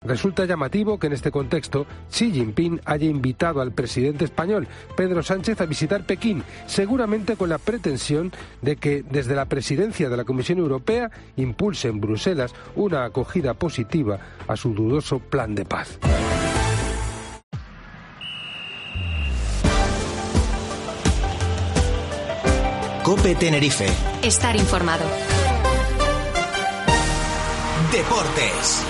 Resulta llamativo que en este contexto Xi Jinping haya invitado al presidente español, Pedro Sánchez, a visitar Pekín, seguramente con la pretensión de que desde la presidencia de la Comisión Europea impulse en Bruselas una acogida positiva a su dudoso plan de paz. COPE Tenerife. Estar informado. Deportes.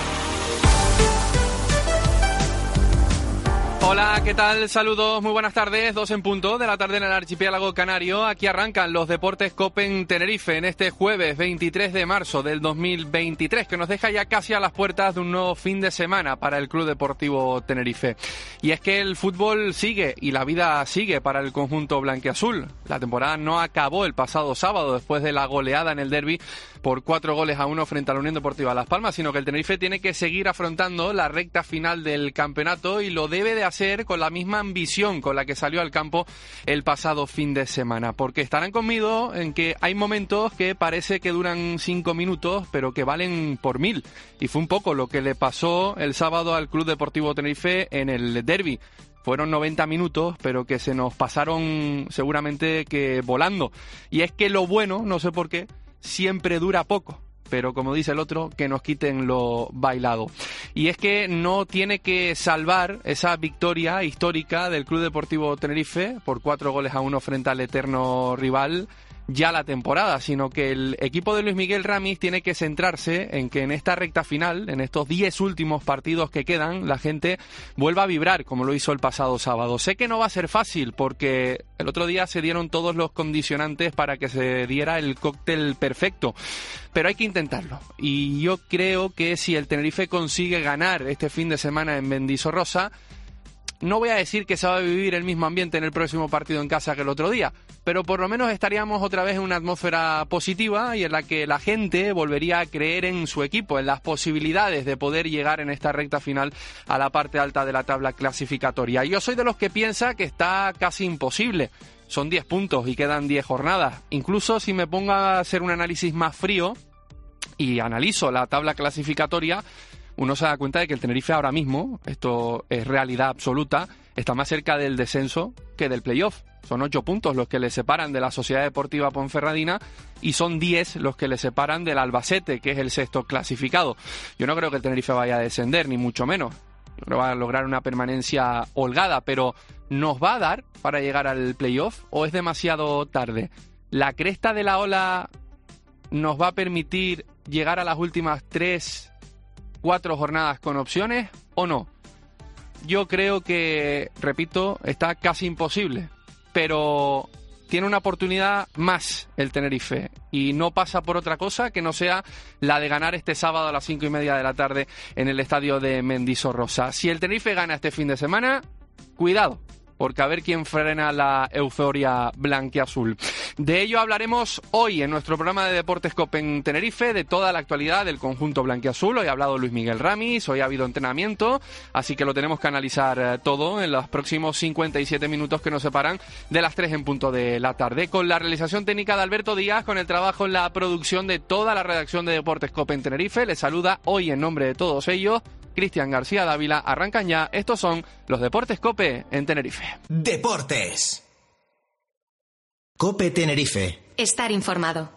Hola, ¿qué tal? Saludos, muy buenas tardes, 2 en punto de la tarde en el archipiélago canario. Aquí arrancan los Deportes COPE en Tenerife en este jueves 23 de marzo del 2023, que nos deja ya casi a las puertas de un nuevo fin de semana para el Club Deportivo Tenerife. Y es que el fútbol sigue y la vida sigue para el conjunto blanquiazul. La temporada no acabó el pasado sábado después de la goleada en el derbi por 4-1 frente a la Unión Deportiva Las Palmas, sino que el Tenerife tiene que seguir afrontando la recta final del campeonato y lo debe de hacer con la misma ambición con la que salió al campo el pasado fin de semana, porque estarán conmigo en que hay momentos que parece que duran 5 minutos, pero que valen por 1000, y fue un poco lo que le pasó el sábado al Club Deportivo Tenerife en el derbi. Fueron 90 minutos, pero que se nos pasaron seguramente que volando. Y es que lo bueno, no sé por qué, siempre dura poco, pero como dice el otro, que nos quiten lo bailado. Y es que no tiene que salvar esa victoria histórica del Club Deportivo Tenerife por 4-1 frente al eterno rival ya la temporada, sino que el equipo de Luis Miguel Ramis tiene que centrarse en que en esta recta final, en estos 10 últimos partidos que quedan, la gente vuelva a vibrar como lo hizo el pasado sábado. Sé que no va a ser fácil porque el otro día se dieron todos los condicionantes para que se diera el cóctel perfecto, pero hay que intentarlo. Y yo creo que si el Tenerife consigue ganar este fin de semana en Mendizorrosa, no voy a decir que se va a vivir el mismo ambiente en el próximo partido en casa que el otro día, pero por lo menos estaríamos otra vez en una atmósfera positiva y en la que la gente volvería a creer en su equipo, en las posibilidades de poder llegar en esta recta final a la parte alta de la tabla clasificatoria. Yo soy de los que piensa que está casi imposible. Son 10 puntos y quedan 10 jornadas. Incluso si me pongo a hacer un análisis más frío y analizo la tabla clasificatoria, uno se da cuenta de que el Tenerife ahora mismo, esto es realidad absoluta, está más cerca del descenso que del playoff. Son 8 puntos los que le separan de la Sociedad Deportiva Ponferradina y son 10 los que le separan del Albacete, que es el sexto clasificado. Yo no creo que el Tenerife vaya a descender, ni mucho menos. No va a lograr una permanencia holgada, pero ¿nos va a dar para llegar al playoff o es demasiado tarde? ¿La cresta de la ola nos va a permitir llegar a las últimas 3-4 jornadas con opciones o no? Yo creo que, repito, está casi imposible, pero tiene una oportunidad más el Tenerife y no pasa por otra cosa que no sea la de ganar este sábado a las 5:30 de la tarde en el estadio de Mendizorrosa. Si el Tenerife gana este fin de semana, cuidado, porque a ver quién frena la euforia blanquiazul. De ello hablaremos hoy en nuestro programa de Deportes COPE en Tenerife, de toda la actualidad del conjunto blanquiazul. Hoy ha hablado Luis Miguel Ramis, hoy ha habido entrenamiento, así que lo tenemos que analizar todo en los próximos 57 minutos que nos separan de las 3 en punto de la tarde, con la realización técnica de Alberto Díaz, con el trabajo en la producción de toda la redacción de Deportes COPE en Tenerife. Les saluda hoy en nombre de todos ellos Cristian García Dávila. Arrancan ya, estos son los Deportes COPE en Tenerife. Deportes. COPE Tenerife. Estar informado.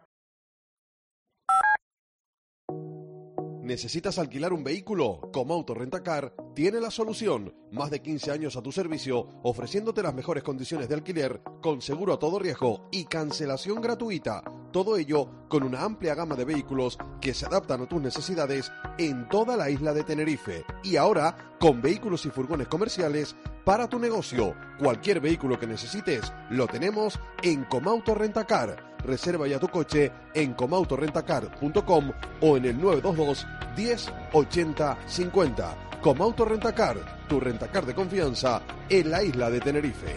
¿Necesitas alquilar un vehículo? Comauto Rentacar tiene la solución. Más de 15 años a tu servicio, ofreciéndote las mejores condiciones de alquiler, con seguro a todo riesgo y cancelación gratuita. Todo ello con una amplia gama de vehículos que se adaptan a tus necesidades en toda la isla de Tenerife. Y ahora, con vehículos y furgones comerciales para tu negocio. Cualquier vehículo que necesites, lo tenemos en Comauto Rentacar. Reserva ya tu coche en comautorentacar.com o en el 922 10 80 50. Comauto Rentacar, tu rentacar de confianza en la isla de Tenerife.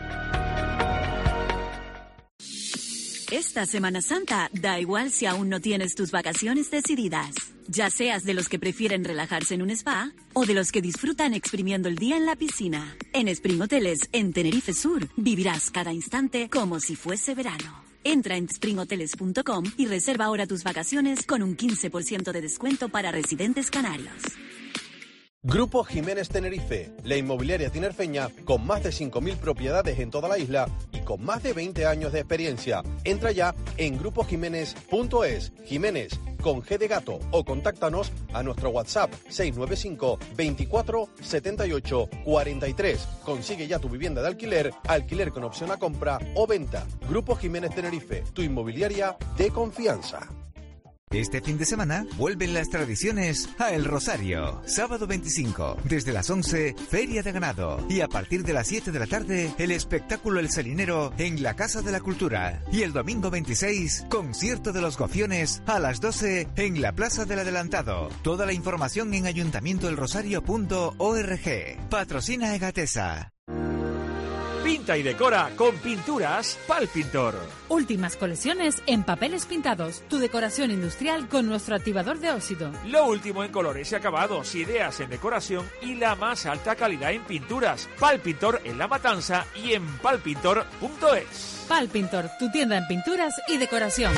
Esta Semana Santa da igual si aún no tienes tus vacaciones decididas. Ya seas de los que prefieren relajarse en un spa o de los que disfrutan exprimiendo el día en la piscina. En Spring Hoteles, en Tenerife Sur, vivirás cada instante como si fuese verano. Entra en springhoteles.com y reserva ahora tus vacaciones con un 15% de descuento para residentes canarios. Grupo Jiménez Tenerife, la inmobiliaria tinerfeña con más de 5.000 propiedades en toda la isla y con más de 20 años de experiencia. Entra ya en grupojiménez.es, Jiménez con G de gato, o contáctanos a nuestro WhatsApp 695 24 78 43. Consigue ya tu vivienda de alquiler, alquiler con opción a compra o venta. Grupo Jiménez Tenerife, tu inmobiliaria de confianza. Este fin de semana vuelven las tradiciones a El Rosario. Sábado 25, desde las 11, Feria de Ganado. Y a partir de las 7 de la tarde, el espectáculo El Salinero en la Casa de la Cultura. Y el domingo 26, concierto de los Gofiones a las 12 en la Plaza del Adelantado. Toda la información en ayuntamientoelrosario.org. Patrocina Egatesa. Pinta y decora con Pinturas Palpintor. Últimas colecciones en papeles pintados. Tu decoración industrial con nuestro activador de óxido. Lo último en colores y acabados, ideas en decoración y la más alta calidad en pinturas. Palpintor en La Matanza y en palpintor.es. Palpintor, tu tienda en pinturas y decoración.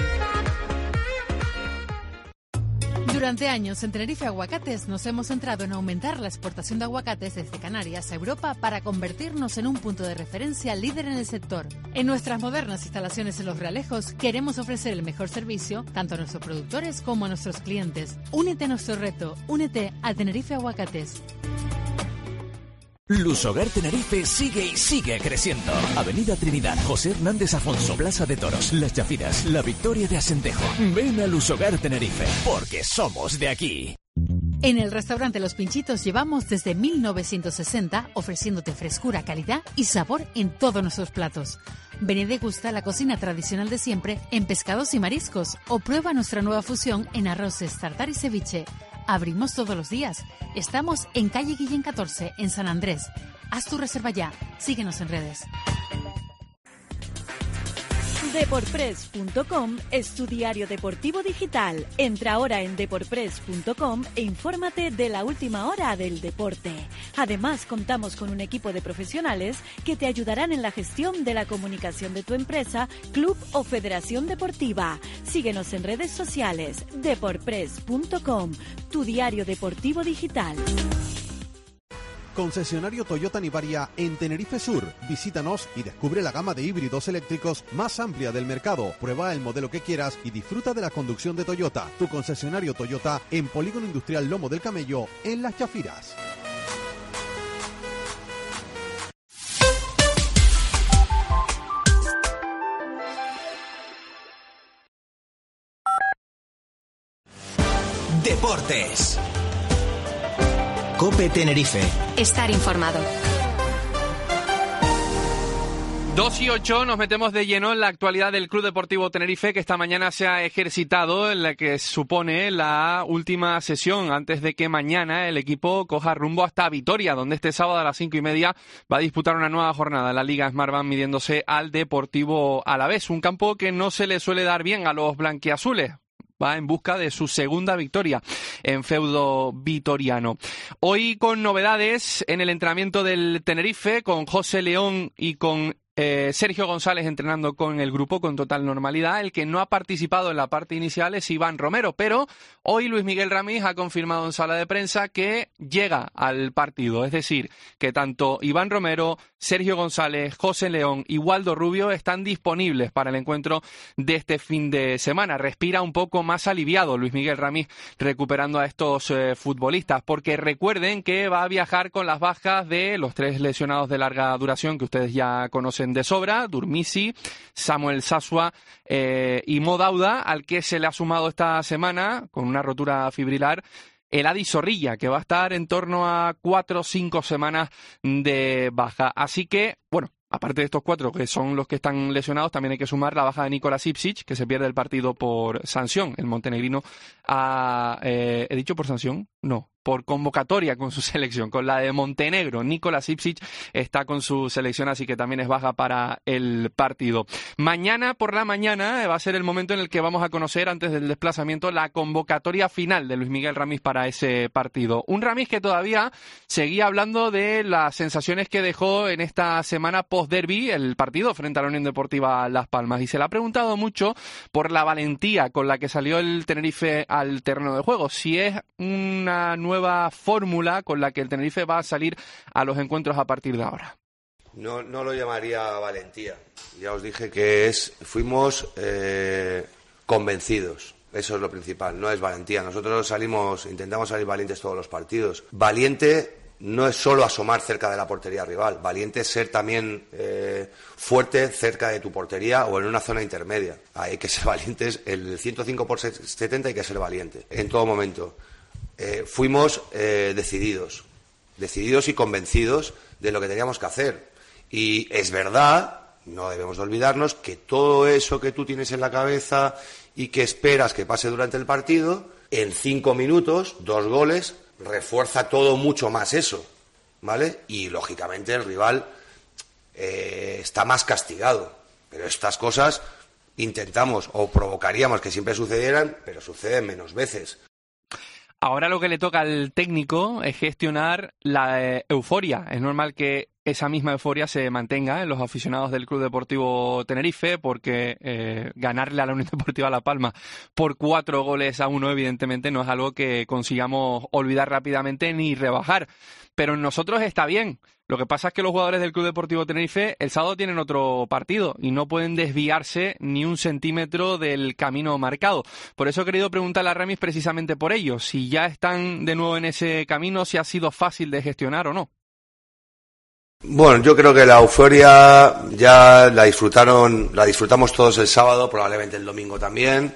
Durante años, en Tenerife Aguacates nos hemos centrado en aumentar la exportación de aguacates desde Canarias a Europa para convertirnos en un punto de referencia líder en el sector. En nuestras modernas instalaciones en Los Realejos queremos ofrecer el mejor servicio tanto a nuestros productores como a nuestros clientes. Únete a nuestro reto, únete a Tenerife Aguacates. Lusogar Tenerife sigue y sigue creciendo. Avenida Trinidad, José Hernández Afonso, Plaza de Toros, Las Chafiras, La Victoria de Asentejo. Ven a Lusogar Tenerife, porque somos de aquí. En el restaurante Los Pinchitos llevamos desde 1960 ofreciéndote frescura, calidad y sabor en todos nuestros platos. Ven y degusta la cocina tradicional de siempre en pescados y mariscos o prueba nuestra nueva fusión en arroces, tartar y ceviche. Abrimos todos los días. Estamos en calle Guillén 14, en San Andrés. Haz tu reserva ya. Síguenos en redes. Deporpress.com es tu diario deportivo digital. Entra ahora en deporpress.com e infórmate de la última hora del deporte. Además, contamos con un equipo de profesionales que te ayudarán en la gestión de la comunicación de tu empresa, club o federación deportiva. Síguenos en redes sociales. Deporpress.com, tu diario deportivo digital. Concesionario Toyota Nivaria en Tenerife Sur. Visítanos y descubre la gama de híbridos eléctricos más amplia del mercado. Prueba el modelo que quieras y disfruta de la conducción de Toyota. Tu concesionario Toyota en Polígono Industrial Lomo del Camello, en Las Chafiras. Deportes. COPE Tenerife. Estar informado. 2 y 8, nos metemos de lleno en la actualidad del Club Deportivo Tenerife, que esta mañana se ha ejercitado en la que supone la última sesión antes de que mañana el equipo coja rumbo hasta Vitoria, donde este sábado a las 5:30 va a disputar una nueva jornada en la Liga Smartbank midiéndose al Deportivo Alavés, un campo que no se le suele dar bien a los blanquiazules. Va en busca de su segunda victoria en feudo vitoriano. Hoy con novedades en el entrenamiento del Tenerife, con José León y con Sergio González entrenando con el grupo con total normalidad. El que no ha participado en la parte inicial es Iván Romero, pero hoy Luis Miguel Ramírez ha confirmado en sala de prensa que llega al partido. Es decir, que tanto Iván Romero, Sergio González, José León y Waldo Rubio están disponibles para el encuentro de este fin de semana. Respira un poco más aliviado Luis Miguel Ramírez recuperando a estos futbolistas, porque recuerden que va a viajar con las bajas de los 3 lesionados de larga duración que ustedes ya conocen de sobra: Durmisi, Samuel Sasua y Mo Dauda, al que se le ha sumado esta semana con una rotura fibrilar el Adi Zorrilla, que va a estar en torno a 4 o 5 semanas de baja. Así que, bueno, aparte de estos 4 que son los que están lesionados, también hay que sumar la baja de Nikola Sipsic, que se pierde el partido por sanción. El montenegrino ¿he dicho por sanción? No, por convocatoria con su selección, con la de Montenegro. Nikola Sipsic está con su selección, así que también es baja para el partido. Mañana por la mañana va a ser el momento en el que vamos a conocer, antes del desplazamiento, la convocatoria final de Luis Miguel Ramírez para ese partido. Un Ramírez que todavía seguía hablando de las sensaciones que dejó en esta semana post-derbi, el partido frente a la Unión Deportiva Las Palmas, y se le ha preguntado mucho por la valentía con la que salió el Tenerife al terreno de juego. Si es una nueva nueva fórmula con la que el Tenerife va a salir a los encuentros a partir de ahora. No lo llamaría valentía. Ya os dije que fuimos convencidos. Eso es lo principal, no es valentía. Nosotros intentamos salir valientes todos los partidos. Valiente no es solo asomar cerca de la portería rival. Valiente es ser también fuerte cerca de tu portería o en una zona intermedia. Hay que ser valientes. El 105/70 hay que ser valiente en todo momento. Fuimos decididos y convencidos de lo que teníamos que hacer. Y es verdad, no debemos de olvidarnos, que todo eso que tú tienes en la cabeza y que esperas que pase durante el partido, en 5 minutos, 2 goles, refuerza todo mucho más eso, ¿vale? Y, lógicamente, el rival está más castigado. Pero estas cosas intentamos o provocaríamos que siempre sucedieran, pero suceden menos veces. Ahora lo que le toca al técnico es gestionar la euforia. Es normal que esa misma euforia se mantenga en los aficionados del Club Deportivo Tenerife, porque ganarle a la Unión Deportiva La Palma por 4-1, evidentemente, no es algo que consigamos olvidar rápidamente ni rebajar. Pero en nosotros está bien. Lo que pasa es que los jugadores del Club Deportivo Tenerife el sábado tienen otro partido y no pueden desviarse ni un centímetro del camino marcado. Por eso he querido preguntarle a Ramis precisamente por ello, si ya están de nuevo en ese camino, si ha sido fácil de gestionar o no. Bueno, yo creo que la euforia ya la disfrutamos todos el sábado, probablemente el domingo también,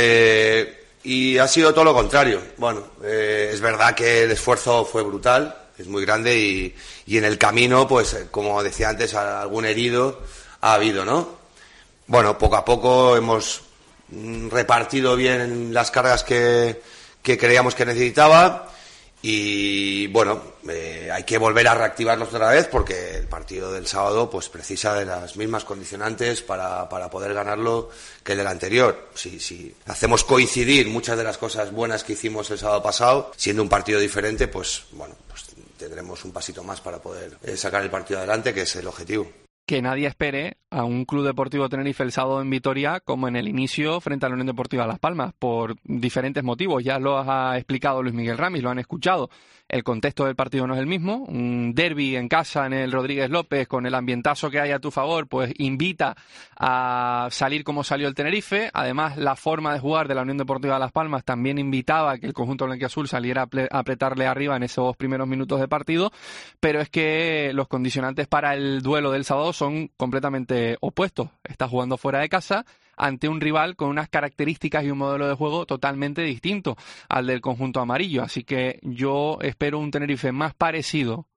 y ha sido todo lo contrario. Bueno, es verdad que el esfuerzo fue brutal, es muy grande y en el camino, pues como decía antes, algún herido ha habido, ¿no? Bueno, poco a poco hemos repartido bien las cargas que creíamos que necesitaba. Y bueno, hay que volver a reactivarnos otra vez porque el partido del sábado pues precisa de las mismas condicionantes para poder ganarlo que el del anterior. Si hacemos coincidir muchas de las cosas buenas que hicimos el sábado pasado, siendo un partido diferente, pues bueno, pues tendremos un pasito más para poder sacar el partido adelante, que es el objetivo. Que nadie espere a un Club Deportivo Tenerife el sábado en Vitoria como en el inicio frente a la Unión Deportiva Las Palmas, por diferentes motivos. Ya lo ha explicado Luis Miguel Ramis, lo han escuchado. El contexto del partido no es el mismo. Un derbi en casa en el Rodríguez López, con el ambientazo que hay a tu favor, pues invita a salir como salió el Tenerife. Además, la forma de jugar de la Unión Deportiva Las Palmas también invitaba a que el conjunto blanquiazul saliera a apretarle arriba en esos primeros minutos de partido. Pero es que los condicionantes para el duelo del sábado son completamente opuestos. Está jugando fuera de casa ante un rival con unas características y un modelo de juego totalmente distinto al del conjunto amarillo. Así que yo espero un Tenerife más parecido,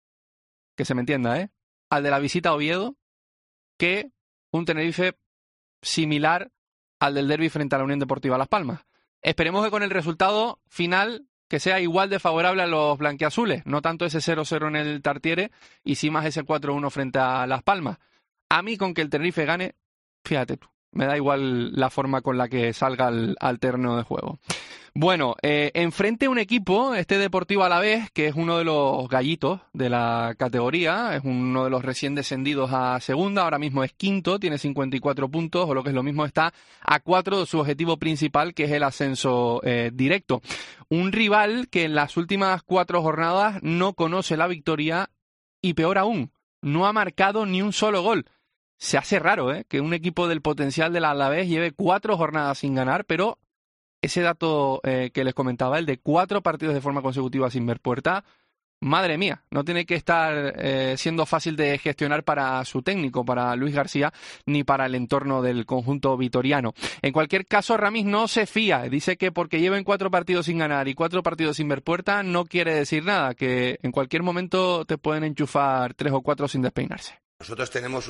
que se me entienda, al de la visita a Oviedo, que un Tenerife similar al del derbi frente a la Unión Deportiva Las Palmas. Esperemos que con el resultado final que sea igual de favorable a los blanquiazules, no tanto ese 0-0 en el Tartiere y sí más ese 4-1 frente a Las Palmas. A mí con que el Tenerife gane, fíjate tú, me da igual la forma con la que salga al terreno de juego. Bueno, enfrente un equipo, este Deportivo Alavés, que es uno de los gallitos de la categoría, es uno de los recién descendidos a segunda, ahora mismo es quinto, tiene 54 puntos, o lo que es lo mismo, está a 4 de su objetivo principal, que es el ascenso directo. Un rival que en las últimas 4 jornadas no conoce la victoria y, peor aún, no ha marcado ni un solo gol. Se hace raro que un equipo del potencial del Alavés lleve 4 jornadas sin ganar, pero ese dato que les comentaba, el de 4 partidos de forma consecutiva sin ver puerta, madre mía, no tiene que estar siendo fácil de gestionar para su técnico, para Luis García, ni para el entorno del conjunto vitoriano. En cualquier caso, Ramis no se fía, dice que porque lleven 4 partidos sin ganar y 4 partidos sin ver puerta, no quiere decir nada, que en cualquier momento te pueden enchufar 3 o 4 sin despeinarse. Nosotros tenemos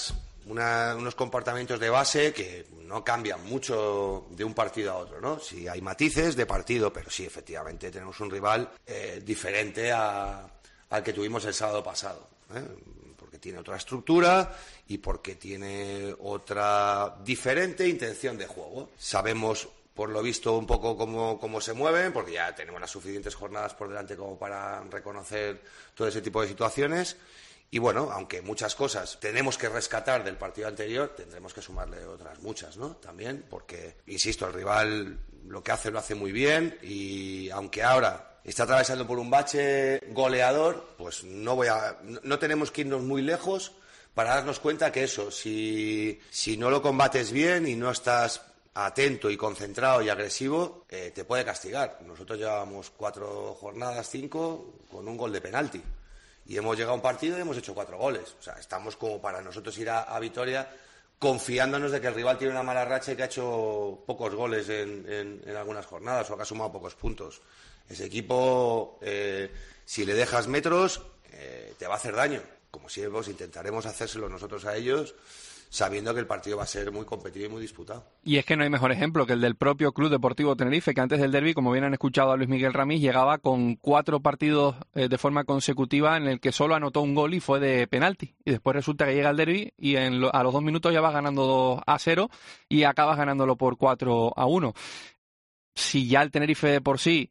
unos comportamientos de base que no cambian mucho de un partido a otro, ¿no? Sí, hay matices de partido, pero sí, efectivamente, tenemos un rival diferente al que tuvimos el sábado pasado, porque tiene otra estructura y porque tiene otra diferente intención de juego. Sabemos, por lo visto, un poco cómo se mueven, porque ya tenemos las suficientes jornadas por delante como para reconocer todo ese tipo de situaciones. Y bueno, aunque muchas cosas tenemos que rescatar del partido anterior, tendremos que sumarle otras muchas, ¿no? También, porque, insisto, el rival lo que hace lo hace muy bien y aunque ahora está atravesando por un bache goleador, pues no tenemos que irnos muy lejos para darnos cuenta que eso, si no lo combates bien y no estás atento y concentrado y agresivo, te puede castigar. Nosotros llevábamos 4 jornadas, 5, con un gol de penalti. Y hemos llegado a un partido y hemos hecho 4 goles. O sea, estamos como para nosotros ir a Vitoria confiándonos de que el rival tiene una mala racha y que ha hecho pocos goles en algunas jornadas o que ha sumado pocos puntos. Ese equipo, si le dejas metros, te va a hacer daño. Como siempre, pues intentaremos hacérselo nosotros a ellos, sabiendo que el partido va a ser muy competido y muy disputado. Y es que no hay mejor ejemplo que el del propio Club Deportivo Tenerife, que antes del derbi, como bien han escuchado a Luis Miguel Ramis, llegaba con 4 partidos de forma consecutiva en el que solo anotó un gol y fue de penalti. Y después resulta que llega el derbi y a los 2 minutos ya vas ganando 2-0 y acabas ganándolo por 4-1. Si ya el Tenerife de por sí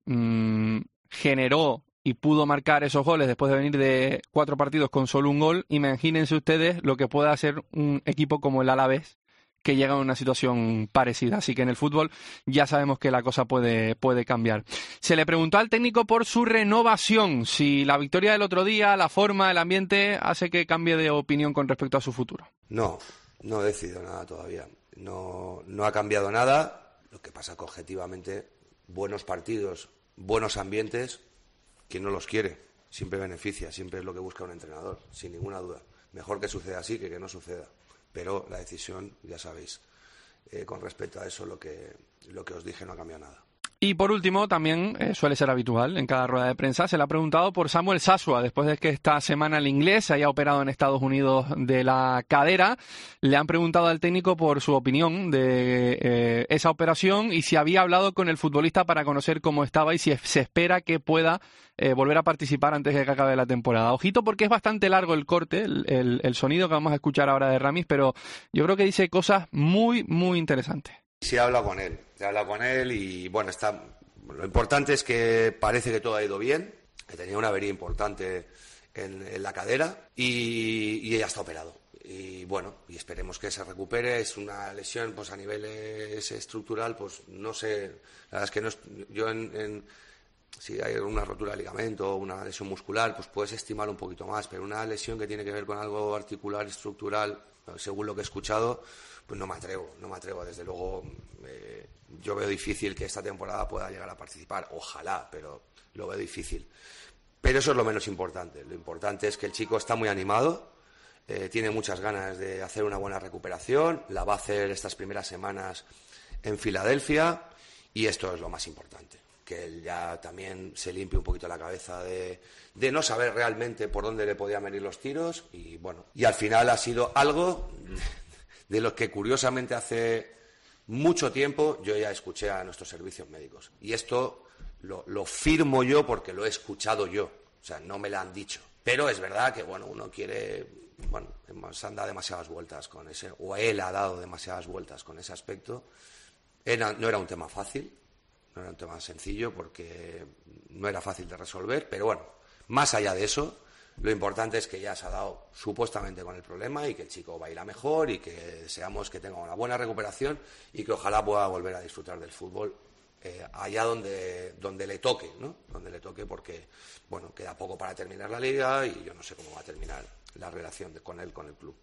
generó y pudo marcar esos goles después de venir de 4 partidos con solo un gol, imagínense ustedes lo que puede hacer un equipo como el Alavés, que llega a una situación parecida. Así que en el fútbol ya sabemos que la cosa puede cambiar. Se le preguntó al técnico por su renovación, si la victoria del otro día, la forma, el ambiente, hace que cambie de opinión con respecto a su futuro. No he decidido nada todavía. No ha cambiado nada. Lo que pasa que objetivamente, buenos partidos, buenos ambientes, quien no los quiere, siempre beneficia, siempre es lo que busca un entrenador, sin ninguna duda. Mejor que suceda así que no suceda. Pero la decisión, ya sabéis, con respecto a eso, lo que os dije no ha cambiado nada. Y por último, también suele ser habitual en cada rueda de prensa, se le ha preguntado por Samuel Sasua, después de que esta semana el inglés se haya operado en Estados Unidos de la cadera. Le han preguntado al técnico por su opinión de esa operación y si había hablado con el futbolista para conocer cómo estaba y si se espera que pueda volver a participar antes de que acabe la temporada. Ojito, porque es bastante largo el corte, el sonido que vamos a escuchar ahora de Ramis, pero yo creo que dice cosas muy, muy interesantes. Sí, he hablado con él y bueno, lo importante es que parece que todo ha ido bien, que tenía una avería importante en la cadera y ya está operado. Y bueno, y esperemos que se recupere. Es una lesión pues a nivel estructural, pues no sé, la verdad es que no es, si hay una rotura de ligamento o una lesión muscular, pues puedes estimar un poquito más, pero una lesión que tiene que ver con algo articular, estructural, según lo que he escuchado, pues no me atrevo. Desde luego, yo veo difícil que esta temporada pueda llegar a participar. Ojalá, pero lo veo difícil. Pero eso es lo menos importante. Lo importante es que el chico está muy animado, tiene muchas ganas de hacer una buena recuperación, la va a hacer estas primeras semanas en Filadelfia y esto es lo más importante. Que él ya también se limpie un poquito la cabeza de no saber realmente por dónde le podían venir los tiros y bueno, y al final ha sido algo de los que curiosamente hace mucho tiempo yo ya escuché a nuestros servicios médicos. Y esto lo firmo yo porque lo he escuchado yo. O sea, no me lo han dicho. Pero es verdad que, bueno, uno quiere... Bueno, se han dado demasiadas vueltas con ese... O él ha dado demasiadas vueltas con ese aspecto. No era un tema fácil. No era un tema sencillo porque no era fácil de resolver. Pero bueno, más allá de eso... Lo importante es que ya se ha dado supuestamente con el problema y que el chico va a ir a mejor y que deseamos que tenga una buena recuperación y que ojalá pueda volver a disfrutar del fútbol allá donde le toque, ¿no? Donde le toque porque, bueno, queda poco para terminar la liga y yo no sé cómo va a terminar la relación con él, con el club.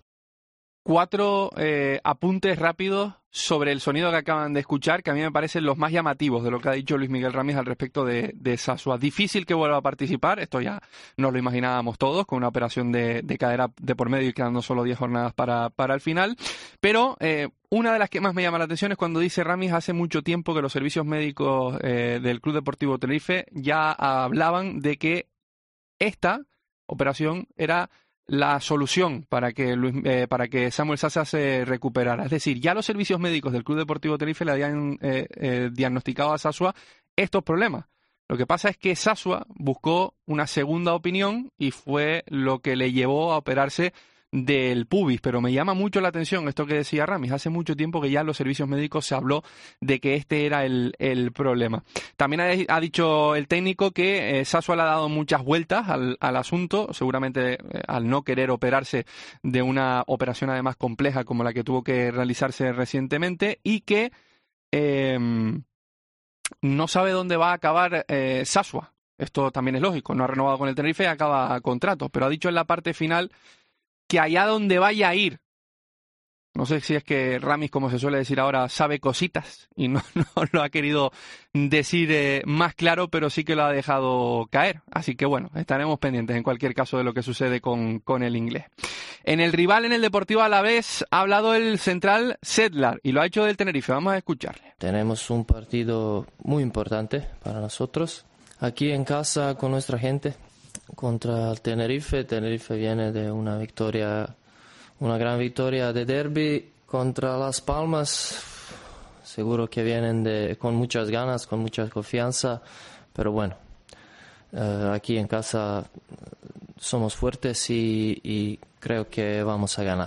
4 apuntes rápidos sobre el sonido que acaban de escuchar, que a mí me parecen los más llamativos de lo que ha dicho Luis Miguel Ramis al respecto de Sasua. Difícil que vuelva a participar, esto ya nos lo imaginábamos todos, con una operación de cadera de por medio y quedando solo 10 jornadas para el final, pero una de las que más me llama la atención es cuando dice Ramis hace mucho tiempo que los servicios médicos del Club Deportivo Tenerife ya hablaban de que esta operación era la solución para que Samuel Sasua se recuperara. Es decir, ya los servicios médicos del Club Deportivo Tenerife le habían diagnosticado a Sasua estos problemas. Lo que pasa es que Sasua buscó una segunda opinión y fue lo que le llevó a operarse del pubis, pero me llama mucho la atención esto que decía Ramis. Hace mucho tiempo que ya en los servicios médicos se habló de que este era el problema. También ha dicho el técnico que Sasua le ha dado muchas vueltas al asunto, seguramente al no querer operarse de una operación además compleja como la que tuvo que realizarse recientemente y que no sabe dónde va a acabar Sasua. Esto también es lógico, no ha renovado con el Tenerife y acaba contrato, pero ha dicho en la parte final que allá donde vaya a ir, no sé si es que Ramis, como se suele decir ahora, sabe cositas y no lo ha querido decir más claro, pero sí que lo ha dejado caer. Así que bueno, estaremos pendientes en cualquier caso de lo que sucede con el inglés. En el rival, en el Deportivo Alavés, ha hablado el central Sedlar y lo ha hecho del Tenerife. Vamos a escucharle. Tenemos un partido muy importante para nosotros. Aquí en casa con nuestra gente contra el Tenerife. Tenerife viene de una gran victoria de derbi contra Las Palmas. Seguro que vienen con muchas ganas, con mucha confianza, pero bueno, aquí en casa somos fuertes y creo que vamos a ganar.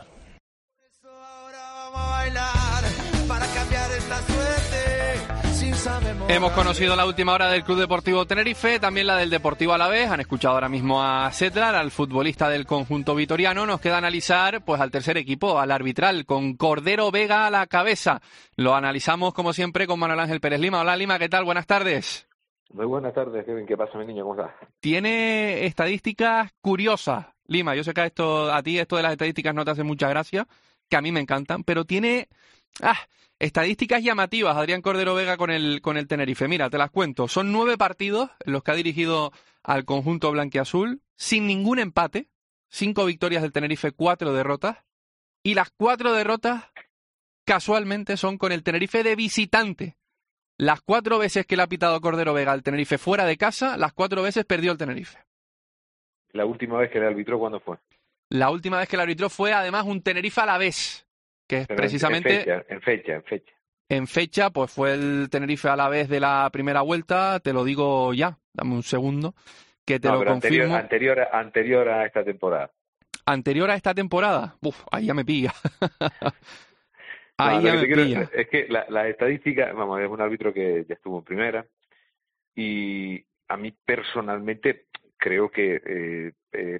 Hemos conocido la última hora del Club Deportivo Tenerife, también la del Deportivo Alavés. Han escuchado ahora mismo a Sedlar, al futbolista del conjunto vitoriano. Nos queda analizar pues al tercer equipo, al arbitral, con Cordero Vega a la cabeza. Lo analizamos como siempre con Manuel Ángel Pérez Lima. Hola Lima, ¿qué tal? Buenas tardes. Muy buenas tardes, Kevin. ¿Qué pasa, mi niño? ¿Cómo estás? Tiene estadísticas curiosas. Lima, yo sé que a ti esto de las estadísticas no te hace mucha gracia, que a mí me encantan, pero tiene estadísticas llamativas, Adrián Cordero Vega con el Tenerife. Mira, te las cuento. Son 9 partidos en los que ha dirigido al conjunto blanquiazul, sin ningún empate, 5 victorias del Tenerife, 4 derrotas, y las 4 derrotas casualmente son con el Tenerife de visitante. Las 4 veces que le ha pitado Cordero Vega al Tenerife fuera de casa, las 4 veces perdió el Tenerife. ¿La última vez que le arbitró cuándo fue? La última vez que le arbitró fue además un Tenerife Alavés, que es pero precisamente... En fecha. En fecha, pues fue el Tenerife Alavés de la primera vuelta, te lo digo ya, dame un segundo, que te lo confirmo. Anterior a esta temporada. Anterior a esta temporada, ahí ya me pilla. Ahí ya me pilla. Es que la estadística, vamos, es un árbitro que ya estuvo en primera y a mí personalmente creo que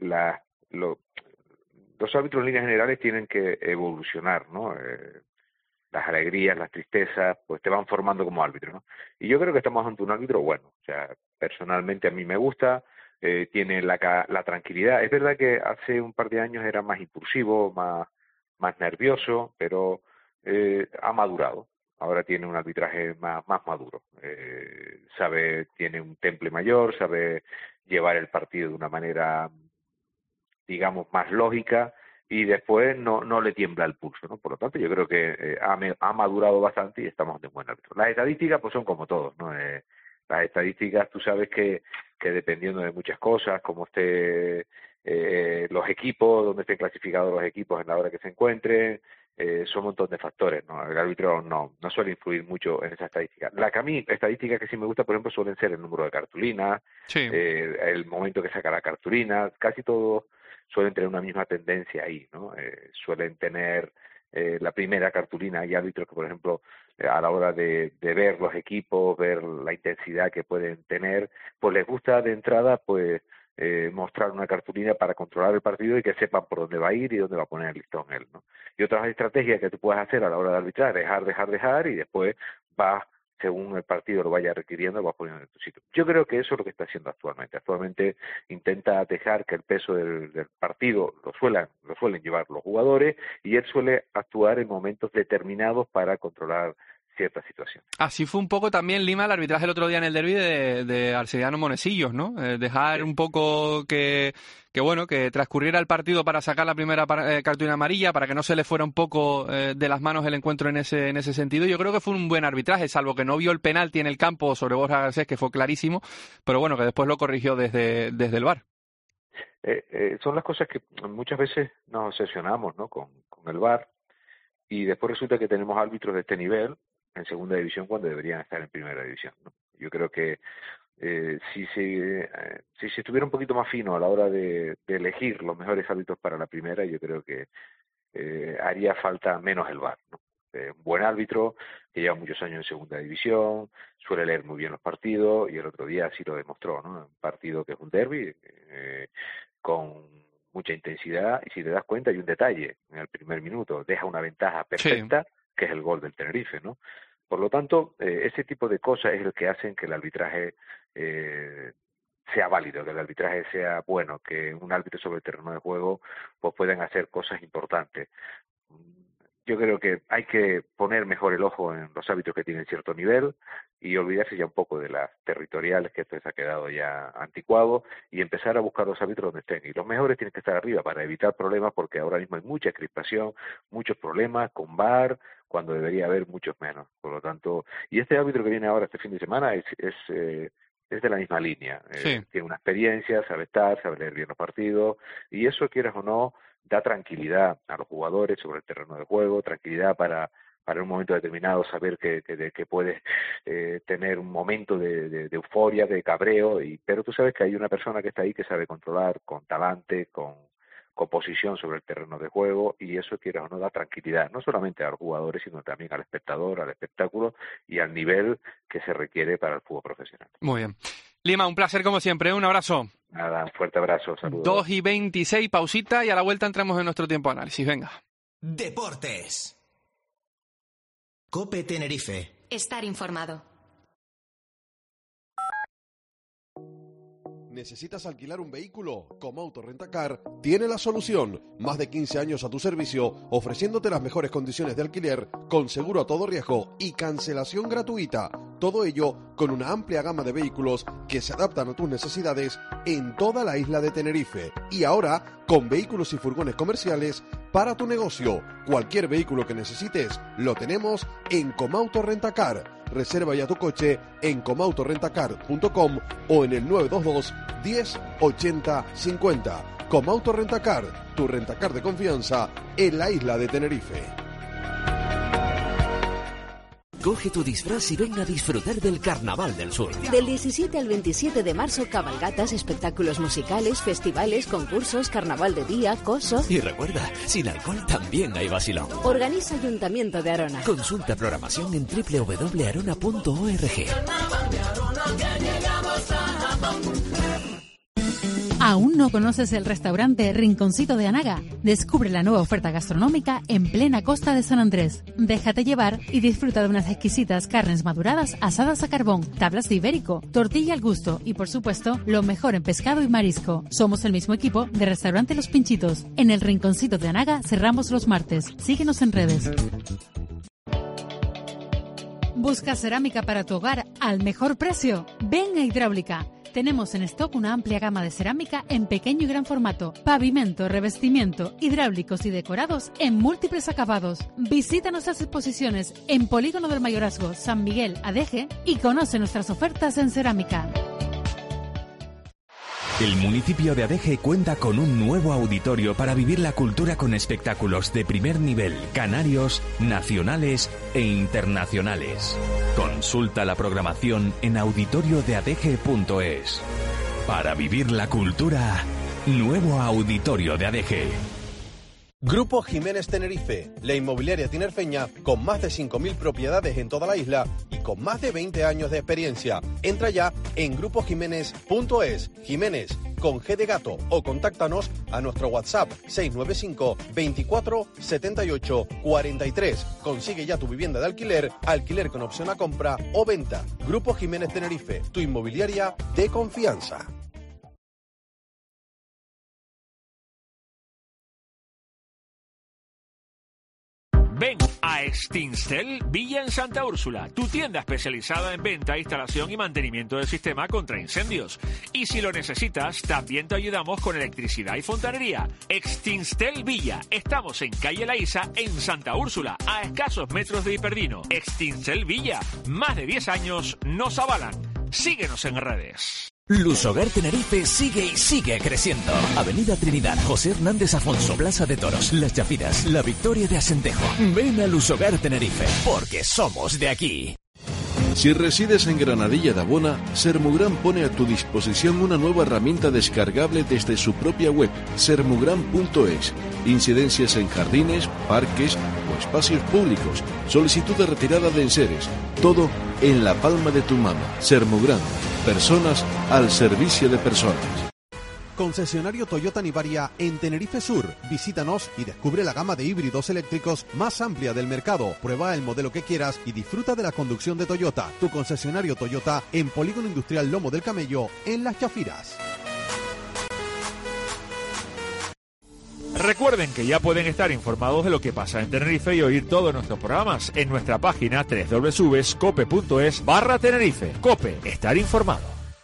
los árbitros en líneas generales tienen que evolucionar, ¿no? Las alegrías, las tristezas, pues te van formando como árbitro, ¿no? Y yo creo que estamos ante un árbitro bueno. O sea, personalmente a mí me gusta, tiene la tranquilidad. Es verdad que hace un par de años era más impulsivo, más nervioso, pero ha madurado. Ahora tiene un arbitraje más maduro. Tiene un temple mayor, sabe llevar el partido de una manera, digamos, más lógica, y después no le tiembla el pulso, ¿no? Por lo tanto, yo creo que ha madurado bastante y estamos ante un buen árbitro. Las estadísticas pues son como todos, ¿no? Las estadísticas, tú sabes que dependiendo de muchas cosas, como los equipos, donde estén clasificados los equipos en la hora que se encuentren, son un montón de factores, ¿no? El árbitro no suele influir mucho en esa estadística. Estadísticas que sí me gusta, por ejemplo, suelen ser el número de cartulinas, sí. El momento que saca la cartulina, casi todos suelen tener una misma tendencia ahí, ¿no? Suelen tener la primera cartulina. Hay árbitros que, por ejemplo, a la hora de ver los equipos, ver la intensidad que pueden tener, pues les gusta de entrada, pues, mostrar una cartulina para controlar el partido y que sepan por dónde va a ir y dónde va a poner el listón él, ¿no? Y otras estrategias que tú puedes hacer a la hora de arbitrar, dejar, y después vas, según el partido lo vaya requiriendo, lo vas poniendo en tu sitio. Yo creo que eso es lo que está haciendo actualmente. Actualmente intenta dejar que el peso del partido lo suelen llevar los jugadores, y él suele actuar en momentos determinados para controlar ciertas situaciones. Así fue un poco también, Lima, el arbitraje el otro día en el derbi de Arcediano Monesillos, ¿no? Dejar un poco que transcurriera el partido para sacar la primera cartulina amarilla, para que no se le fuera un poco de las manos el encuentro en ese sentido. Yo creo que fue un buen arbitraje, salvo que no vio el penalti en el campo sobre Borja Garcés, que fue clarísimo, pero bueno, que después lo corrigió desde el VAR. Son las cosas que muchas veces nos obsesionamos, ¿no? Con el VAR, y después resulta que tenemos árbitros de este nivel en segunda división cuando deberían estar en primera división, ¿no? Yo creo que si se estuviera un poquito más fino a la hora de elegir los mejores árbitros para la primera, yo creo que haría falta menos el VAR, ¿no? Un buen árbitro que lleva muchos años en segunda división, suele leer muy bien los partidos, y el otro día así lo demostró, ¿no? Un partido que es un derbi, con mucha intensidad, y si te das cuenta hay un detalle: en el primer minuto deja una ventaja perfecta, sí, que es el gol del Tenerife, ¿no? Por lo tanto, ese tipo de cosas es el que hacen que el arbitraje sea válido, que el arbitraje sea bueno, que un árbitro sobre el terreno de juego pues puedan hacer cosas importantes. Yo creo que hay que poner mejor el ojo en los árbitros que tienen cierto nivel y olvidarse ya un poco de las territoriales, que esto se ha quedado ya anticuado, y empezar a buscar los árbitros donde estén. Y los mejores tienen que estar arriba para evitar problemas, porque ahora mismo hay mucha crispación, muchos problemas con VAR, cuando debería haber muchos menos. Por lo tanto, y este árbitro que viene ahora este fin de semana es de la misma línea. Sí. Tiene una experiencia, sabe estar, sabe leer bien los partidos, y eso, quieras o no, da tranquilidad a los jugadores sobre el terreno de juego, tranquilidad para un momento determinado saber que puedes tener un momento de euforia, de cabreo, pero tú sabes que hay una persona que está ahí que sabe controlar con talante, con posición sobre el terreno de juego, y eso, quieras o no, da tranquilidad, no solamente a los jugadores, sino también al espectador, al espectáculo y al nivel que se requiere para el fútbol profesional. Muy bien. Lima, un placer como siempre, un abrazo. Nada, un fuerte abrazo, saludos. 2:26, pausita, y a la vuelta entramos en nuestro tiempo de análisis. Venga. Deportes. COPE Tenerife. Estar informado. ¿Necesitas alquilar un vehículo? Comauto Rentacar tiene la solución. Más de 15 años a tu servicio, ofreciéndote las mejores condiciones de alquiler, con seguro a todo riesgo y cancelación gratuita. Todo ello con una amplia gama de vehículos que se adaptan a tus necesidades en toda la isla de Tenerife. Y ahora, con vehículos y furgones comerciales para tu negocio. Cualquier vehículo que necesites, lo tenemos en Comauto Rentacar. Reserva ya tu coche en comautorentacar.com o en el 922 10 80 50. Comauto Rentacar, tu rentacar de confianza en la isla de Tenerife. Coge tu disfraz y ven a disfrutar del Carnaval del Sur. Del 17 al 27 de marzo, cabalgatas, espectáculos musicales, festivales, concursos, carnaval de día, coso. Y recuerda, sin alcohol también hay vacilón. Organiza Ayuntamiento de Arona. Consulta programación en www.arona.org. ¿Aún no conoces el restaurante Rinconcito de Anaga? Descubre la nueva oferta gastronómica en plena costa de San Andrés. Déjate llevar y disfruta de unas exquisitas carnes maduradas asadas a carbón, tablas de ibérico, tortilla al gusto y, por supuesto, lo mejor en pescado y marisco. Somos el mismo equipo de Restaurante Los Pinchitos. En el Rinconcito de Anaga cerramos los martes. Síguenos en redes. ¿Busca cerámica para tu hogar al mejor precio? Ven a Hidráulica. Tenemos en stock una amplia gama de cerámica en pequeño y gran formato, pavimento, revestimiento, hidráulicos y decorados en múltiples acabados. Visita nuestras exposiciones en Polígono del Mayorazgo, San Miguel, Adeje, y conoce nuestras ofertas en cerámica. El municipio de Adeje cuenta con un nuevo auditorio para vivir la cultura con espectáculos de primer nivel, canarios, nacionales e internacionales. Consulta la programación en auditoriodeadeje.es. Para vivir la cultura, nuevo auditorio de Adeje. Grupo Jiménez Tenerife, la inmobiliaria tinerfeña con más de 5.000 propiedades en toda la isla y con más de 20 años de experiencia. Entra ya en grupojiménez.es, Jiménez con G de gato, o contáctanos a nuestro WhatsApp 695 24 78 43. Consigue ya tu vivienda de alquiler con opción a compra o venta. Grupo Jiménez Tenerife, tu inmobiliaria de confianza. Ven a Extinstel Villa en Santa Úrsula, tu tienda especializada en venta, instalación y mantenimiento del sistema contra incendios. Y si lo necesitas, también te ayudamos con electricidad y fontanería. Extinstel Villa. Estamos en calle La Isa, en Santa Úrsula, a escasos metros de Hiperdino. Extinstel Villa. Más de 10 años nos avalan. Síguenos en redes. Lusogar Tenerife sigue y sigue creciendo. Avenida Trinidad, José Hernández Afonso, Plaza de Toros, Las Chafiras, La Victoria de Asentejo. Ven a Lusogar Tenerife, porque somos de aquí. Si resides en Granadilla de Abona, Sermugran pone a tu disposición una nueva herramienta descargable desde su propia web, sermugran.es. Incidencias en jardines, parques o espacios públicos, solicitud de retirada de enseres, todo en la palma de tu mano. Sermugran, personas al servicio de personas. Concesionario Toyota Nivaria en Tenerife Sur. Visítanos y descubre la gama de híbridos eléctricos más amplia del mercado. Prueba el modelo que quieras y disfruta de la conducción de Toyota. Tu concesionario Toyota en Polígono Industrial Lomo del Camello, en Las Chafiras. Recuerden que ya pueden estar informados de lo que pasa en Tenerife y oír todos nuestros programas en nuestra página www.cope.es/Tenerife. COPE, estar informado.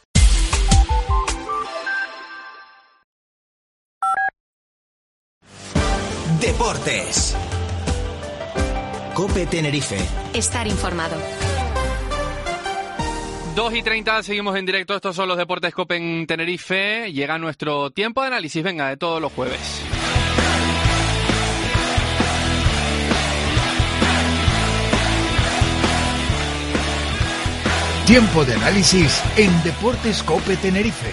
Deportes. COPE Tenerife. Estar informado. 2:30, seguimos en directo. Estos son los Deportes COPE en Tenerife. Llega nuestro tiempo de análisis, venga, de todos los jueves. Tiempo de análisis en Deportes COPE Tenerife.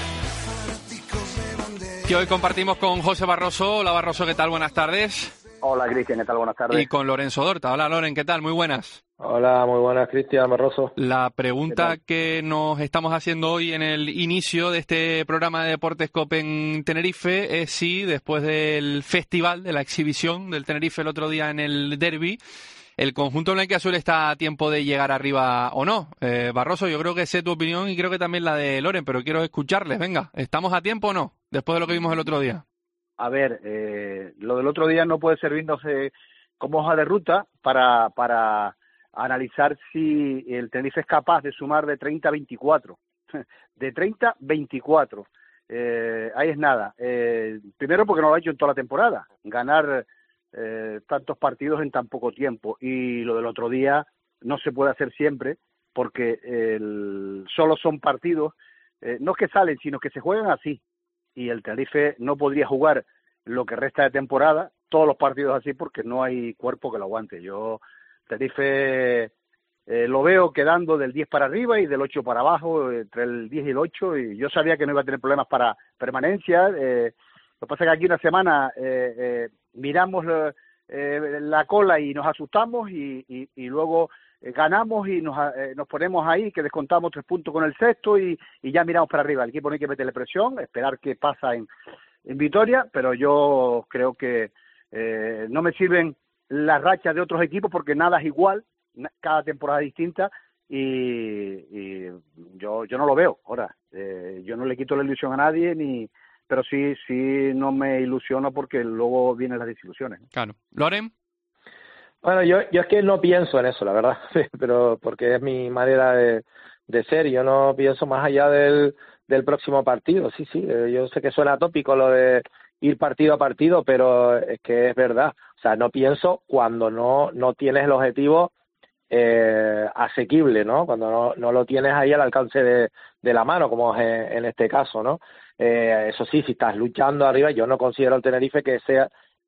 Que hoy compartimos con José Barroso. Hola Barroso, ¿qué tal? Buenas tardes. Hola Cristian, ¿qué tal? Buenas tardes. Y con Lorenzo Dorta. Hola Loren, ¿qué tal? Muy buenas. Hola, muy buenas, Cristian Barroso. La pregunta que nos estamos haciendo hoy en el inicio de este programa de Deportes COPE en Tenerife es si después del festival, de la exhibición del Tenerife el otro día en el derbi, el conjunto blanquiazul está a tiempo de llegar arriba o no. Barroso, yo creo que sé tu opinión y creo que también la de Loren, pero quiero escucharles. Venga, ¿estamos a tiempo o no? Después de lo que vimos el otro día. A ver, lo del otro día no puede servirnos como hoja de ruta para analizar si el Tenerife es capaz de sumar de 30 a 24. De 30 a 24. Ahí es nada. Primero porque no lo ha hecho en toda la temporada. Ganar tantos partidos en tan poco tiempo. Y lo del otro día no se puede hacer siempre porque solo son partidos, no que salen, sino que se juegan así. Y el Tenerife no podría jugar lo que resta de temporada, todos los partidos así, porque no hay cuerpo que lo aguante. Yo, Tenerife, lo veo quedando del 10 para arriba y del 8 para abajo, entre el 10 y el 8, y yo sabía que no iba a tener problemas para permanencia. Lo que pasa es que aquí una semana miramos la cola y nos asustamos y luego ganamos y nos ponemos ahí, que descontamos 3 puntos con el sexto y ya miramos para arriba. El equipo no hay que meterle presión, esperar qué pasa en Vitoria, pero yo creo que no me sirven las rachas de otros equipos porque nada es igual, cada temporada es distinta y yo no lo veo. Ahora, yo no le quito la ilusión a nadie, pero sí no me ilusiono porque luego vienen las desilusiones. Claro. ¿Loren? Bueno, yo es que no pienso en eso, la verdad, pero porque es mi manera de ser. Yo no pienso más allá del próximo partido. Sí, yo sé que suena tópico lo de ir partido a partido, pero es que es verdad. O sea, no pienso cuando no tienes el objetivo asequible, ¿no? Cuando no lo tienes ahí al alcance de la mano, como es en este caso, ¿no? Eso sí, si estás luchando arriba, yo no considero el Tenerife que sea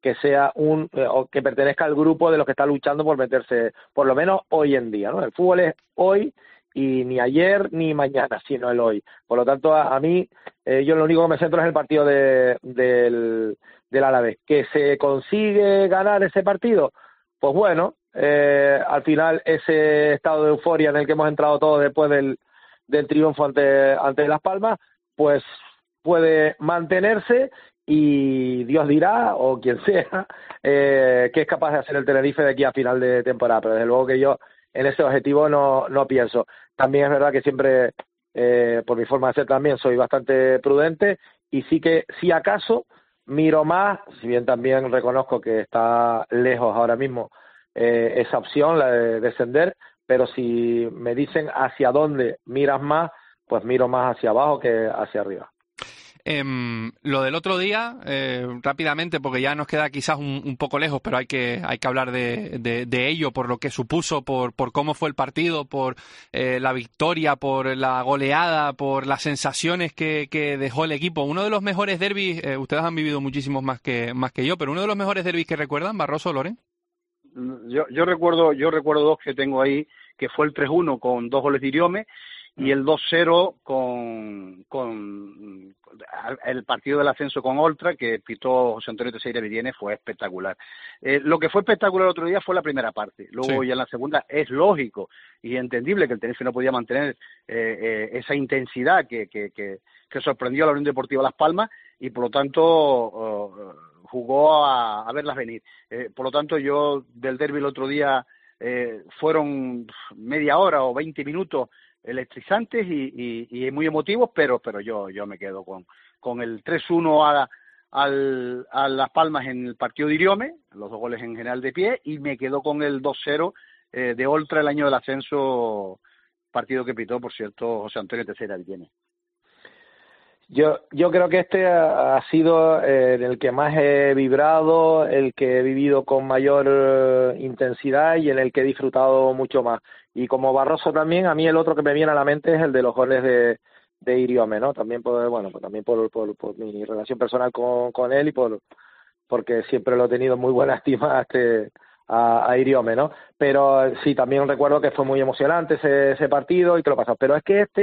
o que pertenezca al grupo de los que está luchando por meterse, por lo menos hoy en día, ¿no? El fútbol es hoy y ni ayer ni mañana, sino el hoy. Por lo tanto, a mí, yo lo único que me centro es el partido del Alavés. ¿Que se consigue ganar ese partido? Pues bueno, al final ese estado de euforia en el que hemos entrado todos después del triunfo ante Las Palmas, pues puede mantenerse y Dios dirá, o quien sea, qué es capaz de hacer el Tenerife de aquí a final de temporada. Pero desde luego que yo en ese objetivo no pienso. También es verdad que siempre, por mi forma de ser también, soy bastante prudente y sí que, si acaso, miro más, si bien también reconozco que está lejos ahora mismo esa opción, la de descender, pero si me dicen hacia dónde miras más, pues miro más hacia abajo que hacia arriba. Lo del otro día, rápidamente, porque ya nos queda quizás un poco lejos, pero hay que hablar de ello, por lo que supuso, por cómo fue el partido, por la victoria, por la goleada, por las sensaciones que dejó el equipo. Uno de los mejores derbis, ustedes han vivido muchísimos más que yo, pero uno de los mejores derbis que recuerdan, Barroso, Loren. Yo recuerdo 2 que tengo ahí, que fue el 3-1 con 2 goles de Iriome y el 2-0 el partido del ascenso con Oltra, que pitó José Antonio Teixeira Villene, fue espectacular. Lo que fue espectacular el otro día fue la primera parte. Luego ya en la segunda es lógico y entendible que el Tenerife no podía mantener esa intensidad que sorprendió a la Unión Deportiva Las Palmas y por lo tanto jugó a verlas venir. Por lo tanto yo del derbi el otro día fueron media hora o 20 minutos electrizantes y muy emotivos, pero yo me quedo con el 3-1 a Las Palmas en el partido de Iriome, los 2 goles en general de pie, y me quedo con el 2-0 de Oltra el año del ascenso, partido que pitó, por cierto, José Antonio Teixeira Villene. Yo creo que este ha sido en el que más he vibrado, el que he vivido con mayor intensidad y en el que he disfrutado mucho más. Y como Barroso también, a mí el otro que me viene a la mente es el de los goles de Iriome, ¿no? También por mi relación personal con él y porque siempre lo he tenido en muy buena estima a Iriome, ¿no? Pero sí, también recuerdo que fue muy emocionante ese partido y que lo pasó. Pero es que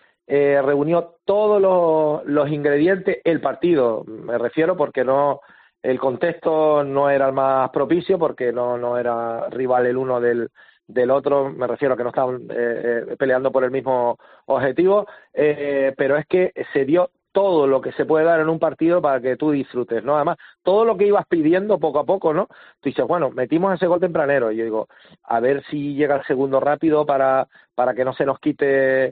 reunió todos los ingredientes, el partido, me refiero, porque el contexto no era el más propicio, porque no era rival el uno del otro, me refiero a que no estaban peleando por el mismo objetivo, pero es que se dio todo lo que se puede dar en un partido para que tú disfrutes, ¿no? Además, todo lo que ibas pidiendo poco a poco, ¿no? Tú dices, bueno, metimos ese gol tempranero, y yo digo, a ver si llega el segundo rápido para que no se nos quite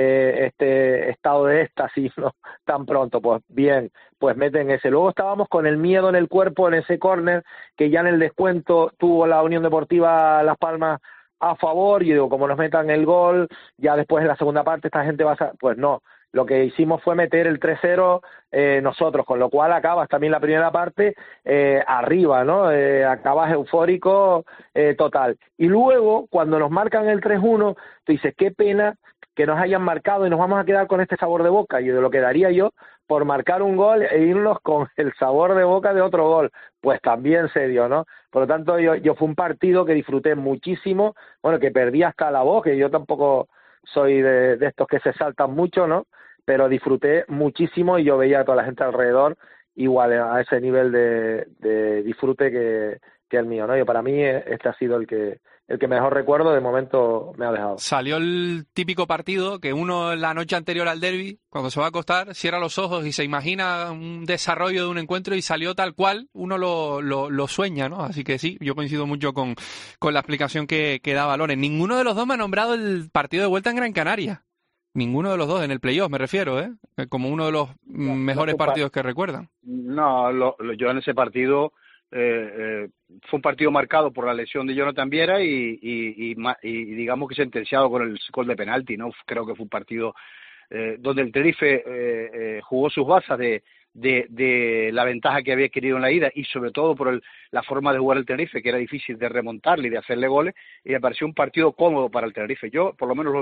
este estado de éxtasis, ¿no? Tan pronto. Pues bien, pues meten ese. Luego estábamos con el miedo en el cuerpo en ese córner, que ya en el descuento tuvo la Unión Deportiva Las Palmas a favor, y digo, como nos metan el gol, ya después en la segunda parte esta gente va a... Pues no, lo que hicimos fue meter el 3-0 nosotros, con lo cual acabas también la primera parte arriba, ¿no? Acabas eufórico total. Y luego, cuando nos marcan el 3-1, tú dices, qué pena que nos hayan marcado y nos vamos a quedar con este sabor de boca. Y de lo que daría yo por marcar un gol e irnos con el sabor de boca de otro gol. Pues también se dio, ¿no? Por lo tanto, yo fue un partido que disfruté muchísimo, bueno, que perdí hasta la voz, que yo tampoco soy de estos que se saltan mucho, ¿no? Pero disfruté muchísimo y yo veía a toda la gente alrededor igual a ese nivel de disfrute que el mío, ¿no? Y para mí este ha sido el que mejor recuerdo de momento me ha dejado. Salió el típico partido que uno la noche anterior al derbi, cuando se va a acostar, cierra los ojos y se imagina un desarrollo de un encuentro y salió tal cual uno lo sueña, ¿no? Así que sí, yo coincido mucho con la explicación que daba Loren. Ninguno de los dos me ha nombrado el partido de vuelta en Gran Canaria. Ninguno de los dos, en el playoff me refiero, como uno de los mejores partidos que recuerdan. No, yo en ese partido fue un partido marcado por la lesión de Jonathan Viera y digamos que sentenciado con el gol de penalti, ¿no? Creo que fue un partido donde el Tenerife jugó sus bazas de la ventaja que había adquirido en la ida y sobre todo por la forma de jugar el Tenerife, que era difícil de remontarle y de hacerle goles, y me pareció un partido cómodo para el Tenerife. Yo por lo menos lo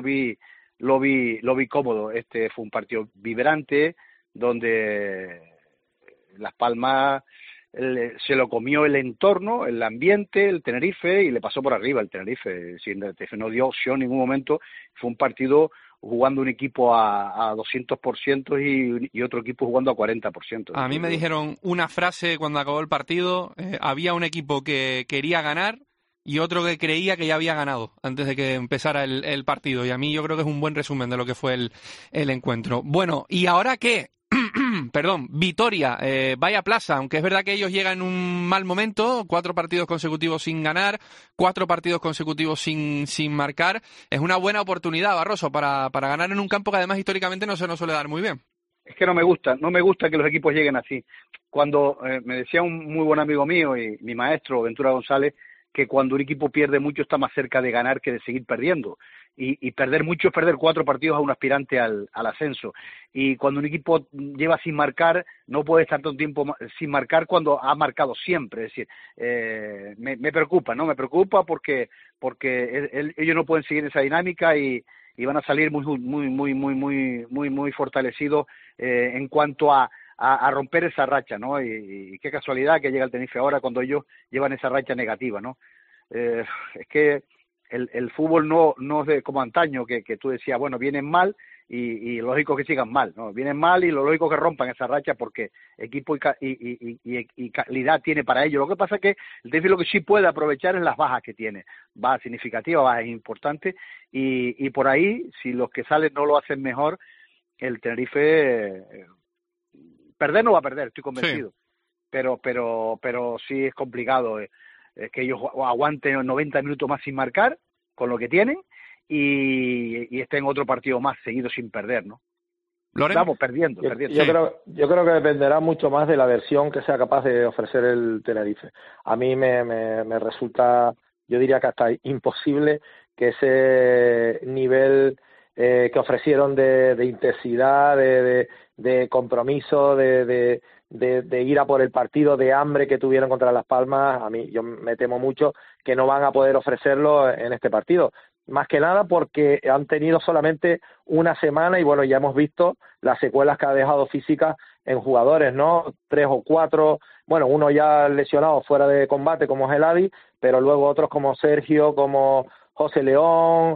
vi cómodo. Este fue un partido vibrante donde Las Palmas se lo comió el entorno, el ambiente, el Tenerife, y le pasó por arriba el Tenerife. No dio opción en ningún momento. Fue un partido jugando un equipo a 200% y otro equipo jugando a 40%. A mí me dijeron una frase cuando acabó el partido, había un equipo que quería ganar y otro que creía que ya había ganado antes de que empezara el partido. Y a mí yo creo que es un buen resumen de lo que fue el encuentro. Bueno, ¿y ahora qué? Perdón, Vitoria, vaya plaza, aunque es verdad que ellos llegan en un mal momento, 4 partidos consecutivos sin ganar, 4 partidos consecutivos sin marcar. Es una buena oportunidad, Barroso, para ganar en un campo que además históricamente no se nos suele dar muy bien. Es que no me gusta que los equipos lleguen así. Cuando me decía un muy buen amigo mío y mi maestro, Ventura González, que cuando un equipo pierde mucho está más cerca de ganar que de seguir perdiendo. Y perder mucho es perder 4 partidos a un aspirante al ascenso. Y cuando un equipo lleva sin marcar, no puede estar tanto tiempo sin marcar cuando ha marcado siempre. Es decir, me preocupa, ¿no? Me preocupa porque ellos no pueden seguir esa dinámica y van a salir muy fortalecidos en cuanto a romper esa racha, ¿no? Y qué casualidad que llega el Tenerife ahora cuando ellos llevan esa racha negativa, ¿no? Es que el fútbol no es como antaño, que tú decías, bueno, vienen mal y lógico que sigan mal, ¿no? Vienen mal y lo lógico que rompan esa racha porque equipo y calidad tiene para ello. Lo que pasa es que el Tenerife lo que sí puede aprovechar es las bajas que tiene, bajas significativas, bajas importantes, y por ahí, si los que salen no lo hacen mejor, el Tenerife perder no va a perder, estoy convencido. Sí. Pero sí es complicado que ellos aguanten 90 minutos más sin marcar con lo que tienen y estén otro partido más seguido sin perder, ¿no? Loren. Estamos perdiendo. Yo creo que dependerá mucho más de la versión que sea capaz de ofrecer el Tenerife. A mí me resulta, yo diría que hasta imposible que ese nivel que ofrecieron de intensidad, de compromiso, de ir a por el partido, de hambre que tuvieron contra Las Palmas, yo me temo mucho que no van a poder ofrecerlo en este partido. Más que nada porque han tenido solamente una semana y bueno, ya hemos visto las secuelas que ha dejado físicas en jugadores, ¿no? 3 o 4, bueno, uno ya lesionado fuera de combate como es el Adi, pero luego otros como Sergio, como José León,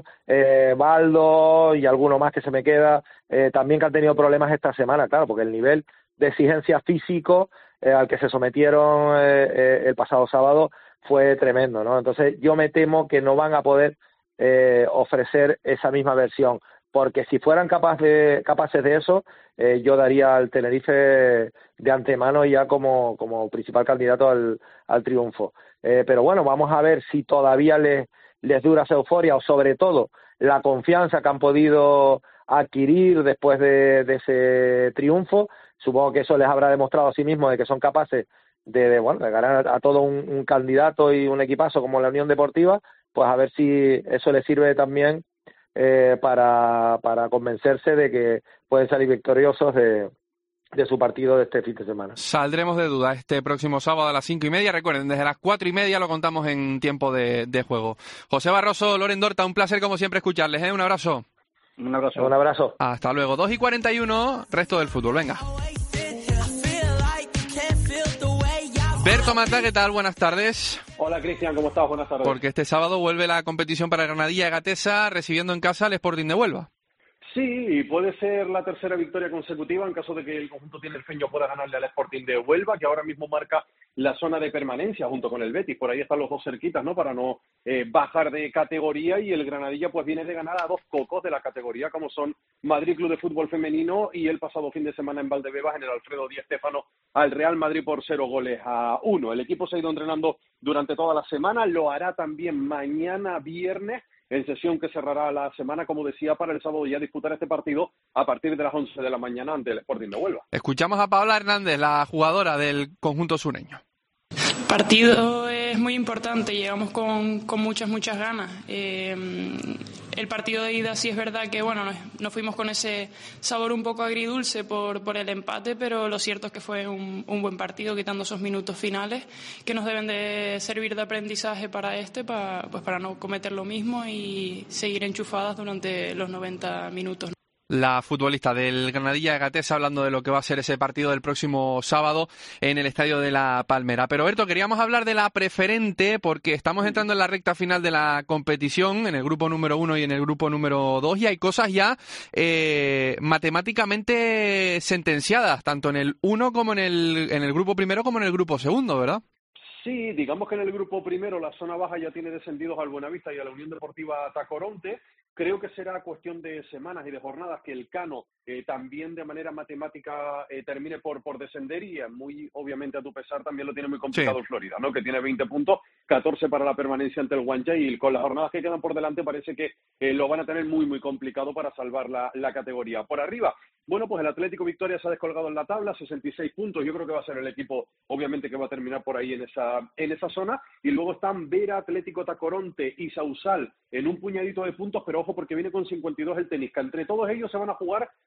Baldo y alguno más que se me queda, también que han tenido problemas esta semana, claro, porque el nivel de exigencia físico al que se sometieron el pasado sábado fue tremendo, ¿no? Entonces yo me temo que no van a poder ofrecer esa misma versión, porque si fueran capaces de eso, yo daría al Tenerife de antemano ya como principal candidato al triunfo. Pero bueno, vamos a ver si todavía les dura esa euforia o sobre todo la confianza que han podido adquirir después de ese triunfo. Supongo que eso les habrá demostrado a sí mismos de que son capaces de ganar a todo un candidato y un equipazo como la Unión Deportiva, pues a ver si eso les sirve también para convencerse de que pueden salir victoriosos de su partido de este fin de semana. Saldremos de duda este próximo sábado a las 5:30. Recuerden, desde las 4:30 lo contamos en tiempo de juego. José Barroso, Loren Dorta, un placer como siempre escucharles, ¿eh? Un abrazo. Un abrazo. Un abrazo. Hasta luego. 2:41, resto del fútbol. Venga. Berto Mata, ¿qué tal? Buenas tardes. Hola Cristian, ¿cómo estás? Buenas tardes. Porque este sábado vuelve la competición para Granadilla Gatesa, recibiendo en casa al Sporting de Huelva. Sí, y puede ser la tercera victoria consecutiva en caso de que el conjunto tinerfeño pueda ganarle al Sporting de Huelva, que ahora mismo marca la zona de permanencia junto con el Betis. Por ahí están los dos cerquitas, ¿no? Para no bajar de categoría, y el Granadilla pues viene de ganar a dos cocos de la categoría, como son Madrid Club de Fútbol Femenino y el pasado fin de semana en Valdebebas, en el Alfredo Di Stéfano, al Real Madrid por 0-1. El equipo se ha ido entrenando durante toda la semana, lo hará también mañana viernes, en sesión que cerrará la semana, como decía, para el sábado ya disputar este partido a partir de las 11 de la mañana ante el Sporting de Huelva. Escuchamos a Paola Hernández, la jugadora del conjunto sureño. El partido es muy importante, llegamos con muchas ganas. El partido de ida sí es verdad que nos fuimos con ese sabor un poco agridulce por el empate, pero lo cierto es que fue un buen partido, quitando esos minutos finales que nos deben de servir de aprendizaje para para no cometer lo mismo y seguir enchufadas durante los 90 minutos. La futbolista del Granadilla Gatesa hablando de lo que va a ser ese partido del próximo sábado en el Estadio de la Palmera. Pero Berto, queríamos hablar de la preferente porque estamos entrando en la recta final de la competición, en el grupo número 1 y en el grupo número 2, y hay cosas ya matemáticamente sentenciadas, tanto en el 1 como en el grupo primero como en el grupo segundo, ¿verdad? Sí, digamos que en el grupo primero la zona baja ya tiene descendidos al Buenavista y a la Unión Deportiva Tacoronte. Creo que será cuestión de semanas y de jornadas que el Cano también de manera matemática termine por descender, y muy obviamente a tu pesar también lo tiene muy complicado el Florida, ¿no? Que tiene 20 puntos, 14 para la permanencia ante el Guanche, y con las jornadas que quedan por delante parece que lo van a tener muy complicado para salvar la categoría. Por arriba, bueno, pues el Atlético Victoria se ha descolgado en la tabla, 66 puntos, yo creo que va a ser el equipo obviamente que va a terminar por ahí en esa zona, y luego están Vera, Atlético Tacoronte y Sausal en un puñadito de puntos, pero ojo porque viene con 52 el Tenisca. Entre todos ellos se van a jugar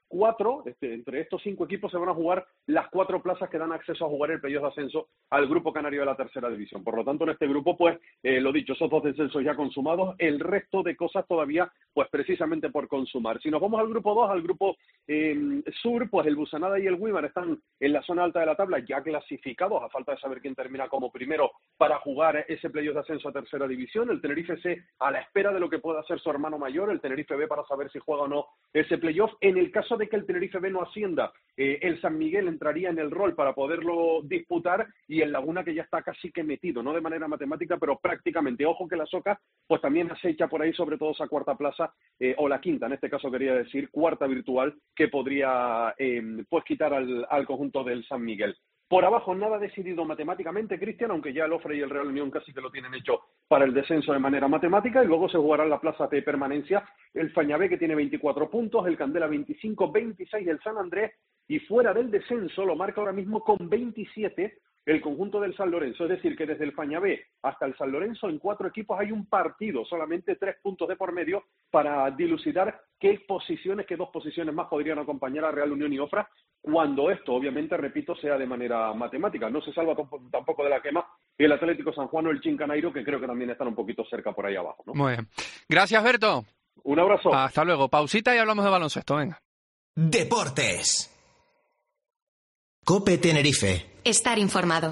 4, entre estos 5 equipos se van a jugar las 4 plazas que dan acceso a jugar el playoff de ascenso al grupo canario de la tercera división. Por lo tanto, en este grupo, pues, lo dicho, esos 2 descensos ya consumados, el resto de cosas todavía, pues, precisamente por consumar. Si nos vamos al grupo 2, al grupo sur, pues el Busanada y el Wimar están en la zona alta de la tabla, ya clasificados, a falta de saber quién termina como primero para jugar ese playoff de ascenso a tercera división. El Tenerife C a la espera de lo que pueda hacer su hermano mayor, el Tenerife B, para saber si juega o no ese playoff. En el caso de que el Tenerife B no ascienda, el San Miguel entraría en el rol para poderlo disputar, y el Laguna, que ya está casi que metido, no de manera matemática, pero prácticamente. Ojo que la Soca pues también acecha por ahí, sobre todo esa cuarta plaza, o la quinta, en este caso quería decir, cuarta virtual, que podría pues quitar al conjunto del San Miguel. Por abajo nada decidido matemáticamente, Cristian, aunque ya el Ofre y el Real Unión casi que lo tienen hecho para el descenso de manera matemática, y luego se jugará en la plaza de permanencia el Fañabé, que tiene 24 puntos, el Candela 25, 26 el San Andrés, y fuera del descenso lo marca ahora mismo con 27 el conjunto del San Lorenzo. Es decir, que desde el Fañabé hasta el San Lorenzo en 4 equipos hay un partido, solamente 3 puntos de por medio, para dilucidar qué 2 posiciones más podrían acompañar a Real Unión y Ofra, cuando esto, obviamente, repito, sea de manera matemática. No se salva tampoco de la quema el Atlético San Juan o el Chinchanairo, que creo que también están un poquito cerca por ahí abajo, ¿no? Muy bien. Gracias, Berto. Un abrazo. Hasta luego. Pausita y hablamos de baloncesto. Venga. Deportes. COPE Tenerife. Estar informado.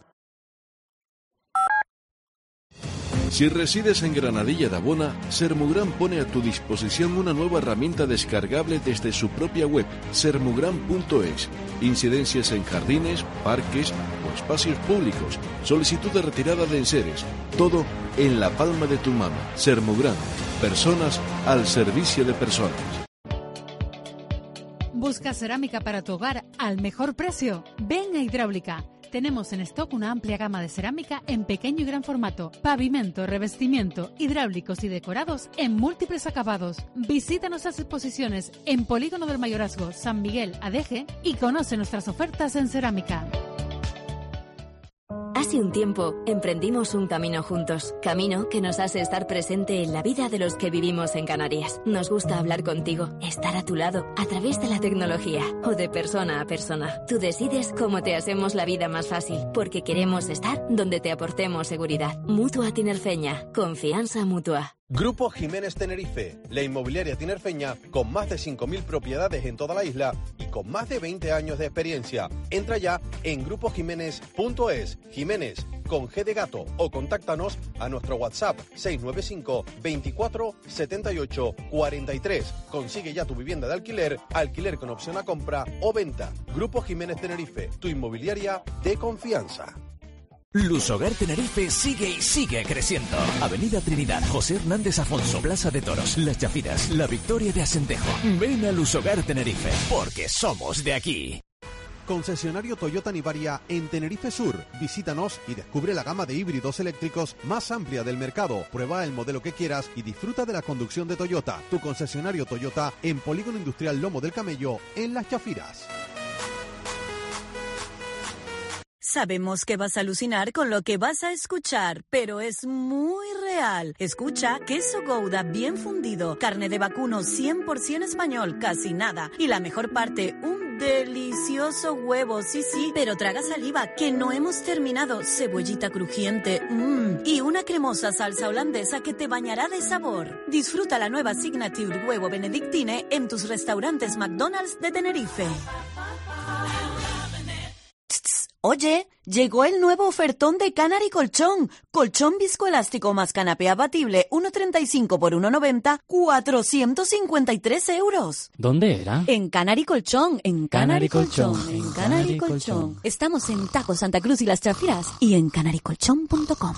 Si resides en Granadilla de Abona, Sermugran pone a tu disposición una nueva herramienta descargable desde su propia web, sermugran.es. Incidencias en jardines, parques o espacios públicos. Solicitud de retirada de enseres. Todo en la palma de tu mano. Sermugran. Personas al servicio de personas. Busca cerámica para tu hogar al mejor precio. Ven a Hidráulica. Tenemos en stock una amplia gama de cerámica en pequeño y gran formato, pavimento, revestimiento, hidráulicos y decorados en múltiples acabados. Visita nuestras exposiciones en Polígono del Mayorazgo, San Miguel, Adeje, y conoce nuestras ofertas en cerámica. Hace un tiempo emprendimos un camino juntos, camino que nos hace estar presente en la vida de los que vivimos en Canarias. Nos gusta hablar contigo, estar a tu lado, a través de la tecnología o de persona a persona. Tú decides cómo te hacemos la vida más fácil, porque queremos estar donde te aportemos seguridad. Mutua Tinerfeña, confianza mutua. Grupo Jiménez Tenerife, la inmobiliaria tinerfeña con más de 5.000 propiedades en toda la isla y con más de 20 años de experiencia. Entra ya en grupojiménez.es, Jiménez con G de gato, o contáctanos a nuestro WhatsApp 695 24 78 43. Consigue ya tu vivienda de alquiler, alquiler con opción a compra o venta. Grupo Jiménez Tenerife, tu inmobiliaria de confianza. Lusogar Tenerife sigue y sigue creciendo. Avenida Trinidad, José Hernández Afonso, Plaza de Toros, Las Chafiras, La Victoria de Asentejo. Ven a Lusogar Tenerife, porque somos de aquí. Concesionario Toyota Nivaria en Tenerife Sur. Visítanos y descubre la gama de híbridos eléctricos más amplia del mercado. Prueba el modelo que quieras y disfruta de la conducción de Toyota. Tu concesionario Toyota en Polígono Industrial Lomo del Camello, en Las Chafiras. Sabemos que vas a alucinar con lo que vas a escuchar, pero es muy real. Escucha queso Gouda bien fundido, carne de vacuno 100% español, casi nada. Y la mejor parte, un delicioso huevo, sí, pero traga saliva, que no hemos terminado. Cebollita crujiente, y una cremosa salsa holandesa que te bañará de sabor. Disfruta la nueva Signature Huevo Benedictine en tus restaurantes McDonald's de Tenerife. Oye, llegó el nuevo ofertón de Canary Colchón. Colchón viscoelástico más canapé abatible, 1,35 por 1,90, 453 euros. ¿Dónde era? En Canary Colchón, en Canary Colchón, en Canary Colchón. Estamos en Taco Santa Cruz y Las Chafiras y en canarycolchón.com.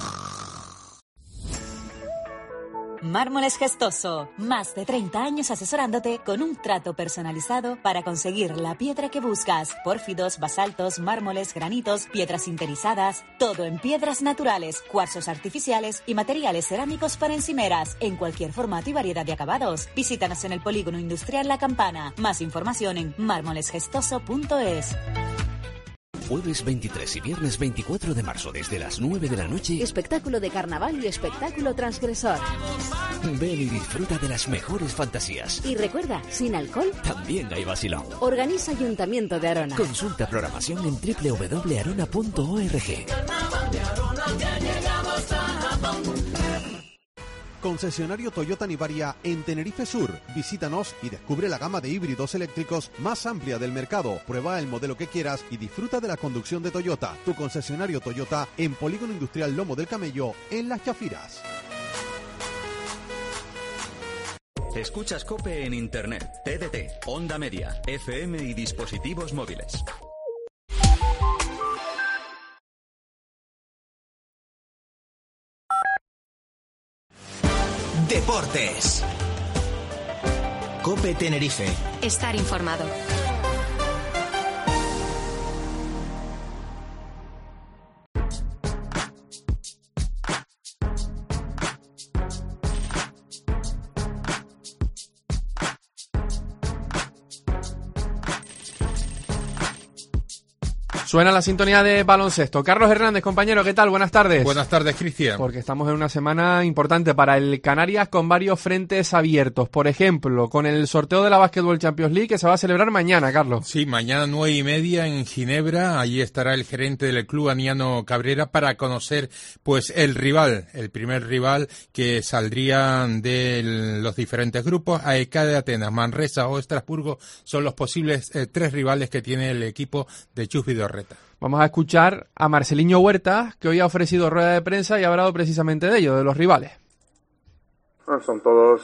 Mármoles Gestoso. Más de 30 años asesorándote con un trato personalizado para conseguir la piedra que buscas. Pórfidos, basaltos, mármoles, granitos, piedras sinterizadas. Todo en piedras naturales, cuarzos artificiales y materiales cerámicos para encimeras. En cualquier formato y variedad de acabados. Visítanos en el Polígono Industrial La Campana. Más información en mármolesgestoso.es. Jueves 23 y viernes 24 de marzo desde las 9 de la noche. Espectáculo de carnaval y espectáculo transgresor. Ven y disfruta de las mejores fantasías. Y recuerda, sin alcohol también hay vacilón. Organiza Ayuntamiento de Arona. Consulta programación en www.arona.org. Concesionario Toyota Nivaria en Tenerife Sur. Visítanos y descubre la gama de híbridos eléctricos más amplia del mercado. Prueba el modelo que quieras y disfruta de la conducción de Toyota. Tu concesionario Toyota en Polígono Industrial Lomo del Camello, en Las Chafiras. Escuchas COPE en Internet, TDT, Onda Media, FM y dispositivos móviles. Deportes. COPE Tenerife. Estar informado. Suena la sintonía de baloncesto. Carlos Hernández, compañero, ¿qué tal? Buenas tardes. Buenas tardes, Cristian. Porque estamos en una semana importante para el Canarias con varios frentes abiertos. Por ejemplo, con el sorteo de la Basketball Champions League que se va a celebrar mañana, Carlos. Sí, mañana 9:30 en Ginebra. Allí estará el gerente del club, Aniano Cabrera, para conocer pues el rival, el primer rival que saldría de los diferentes grupos. AEK de Atenas, Manresa o Estrasburgo son los posibles 3 rivales que tiene el equipo de Chus Vidorreta. Vamos a escuchar a Marceliño Huertas, que hoy ha ofrecido rueda de prensa y ha hablado precisamente de ello, de los rivales. Bueno, son todos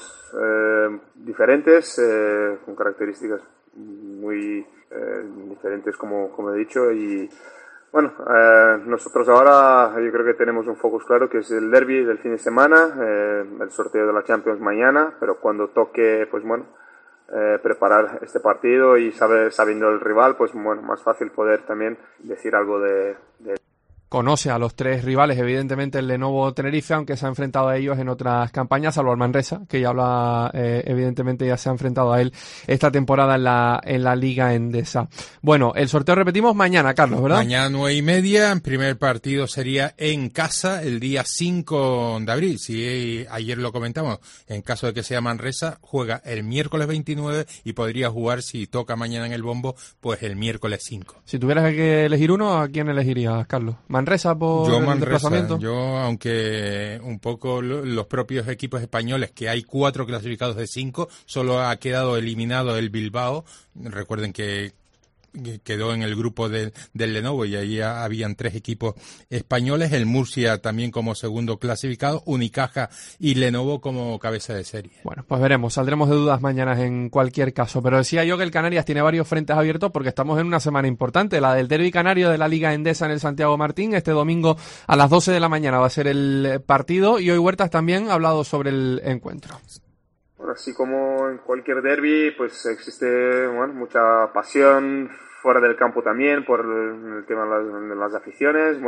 diferentes, con características muy diferentes, como he dicho. Y bueno, nosotros ahora yo creo que tenemos un focus claro, que es el derbi del fin de semana, el sorteo de la Champions mañana, pero cuando toque, pues bueno, preparar este partido y sabiendo el rival, pues bueno, más fácil poder también decir algo de... Conoce a los 3 rivales, evidentemente el Lenovo Tenerife, aunque se ha enfrentado a ellos en otras campañas, salvo al Manresa, que ya habla, evidentemente ya se ha enfrentado a él esta temporada en la Liga Endesa. Bueno, el sorteo repetimos mañana, Carlos, ¿verdad? Mañana 9:30, el primer partido sería en casa el día 5 de abril. Si ayer lo comentamos, en caso de que sea Manresa, juega el miércoles 29 y podría jugar, si toca mañana en el bombo, pues el miércoles 5. Si tuvieras que elegir uno, ¿a quién elegirías, Carlos? ¿Manresa por el desplazamiento? Yo, aunque un poco los propios equipos españoles, que hay 4 clasificados de 5, solo ha quedado eliminado el Bilbao. Recuerden que quedó en el grupo del Lenovo y ahí habían 3 equipos españoles, el Murcia también como segundo clasificado, Unicaja y Lenovo como cabeza de serie. Bueno, pues veremos, saldremos de dudas mañana en cualquier caso, pero decía yo que el Canarias tiene varios frentes abiertos porque estamos en una semana importante, la del derbi canario de la Liga Endesa en el Santiago Martín. Este domingo a las 12 de la mañana va a ser el partido y hoy Huertas también ha hablado sobre el encuentro. Bueno, así como en cualquier derbi, pues existe mucha pasión fuera del campo también por el tema de las aficiones,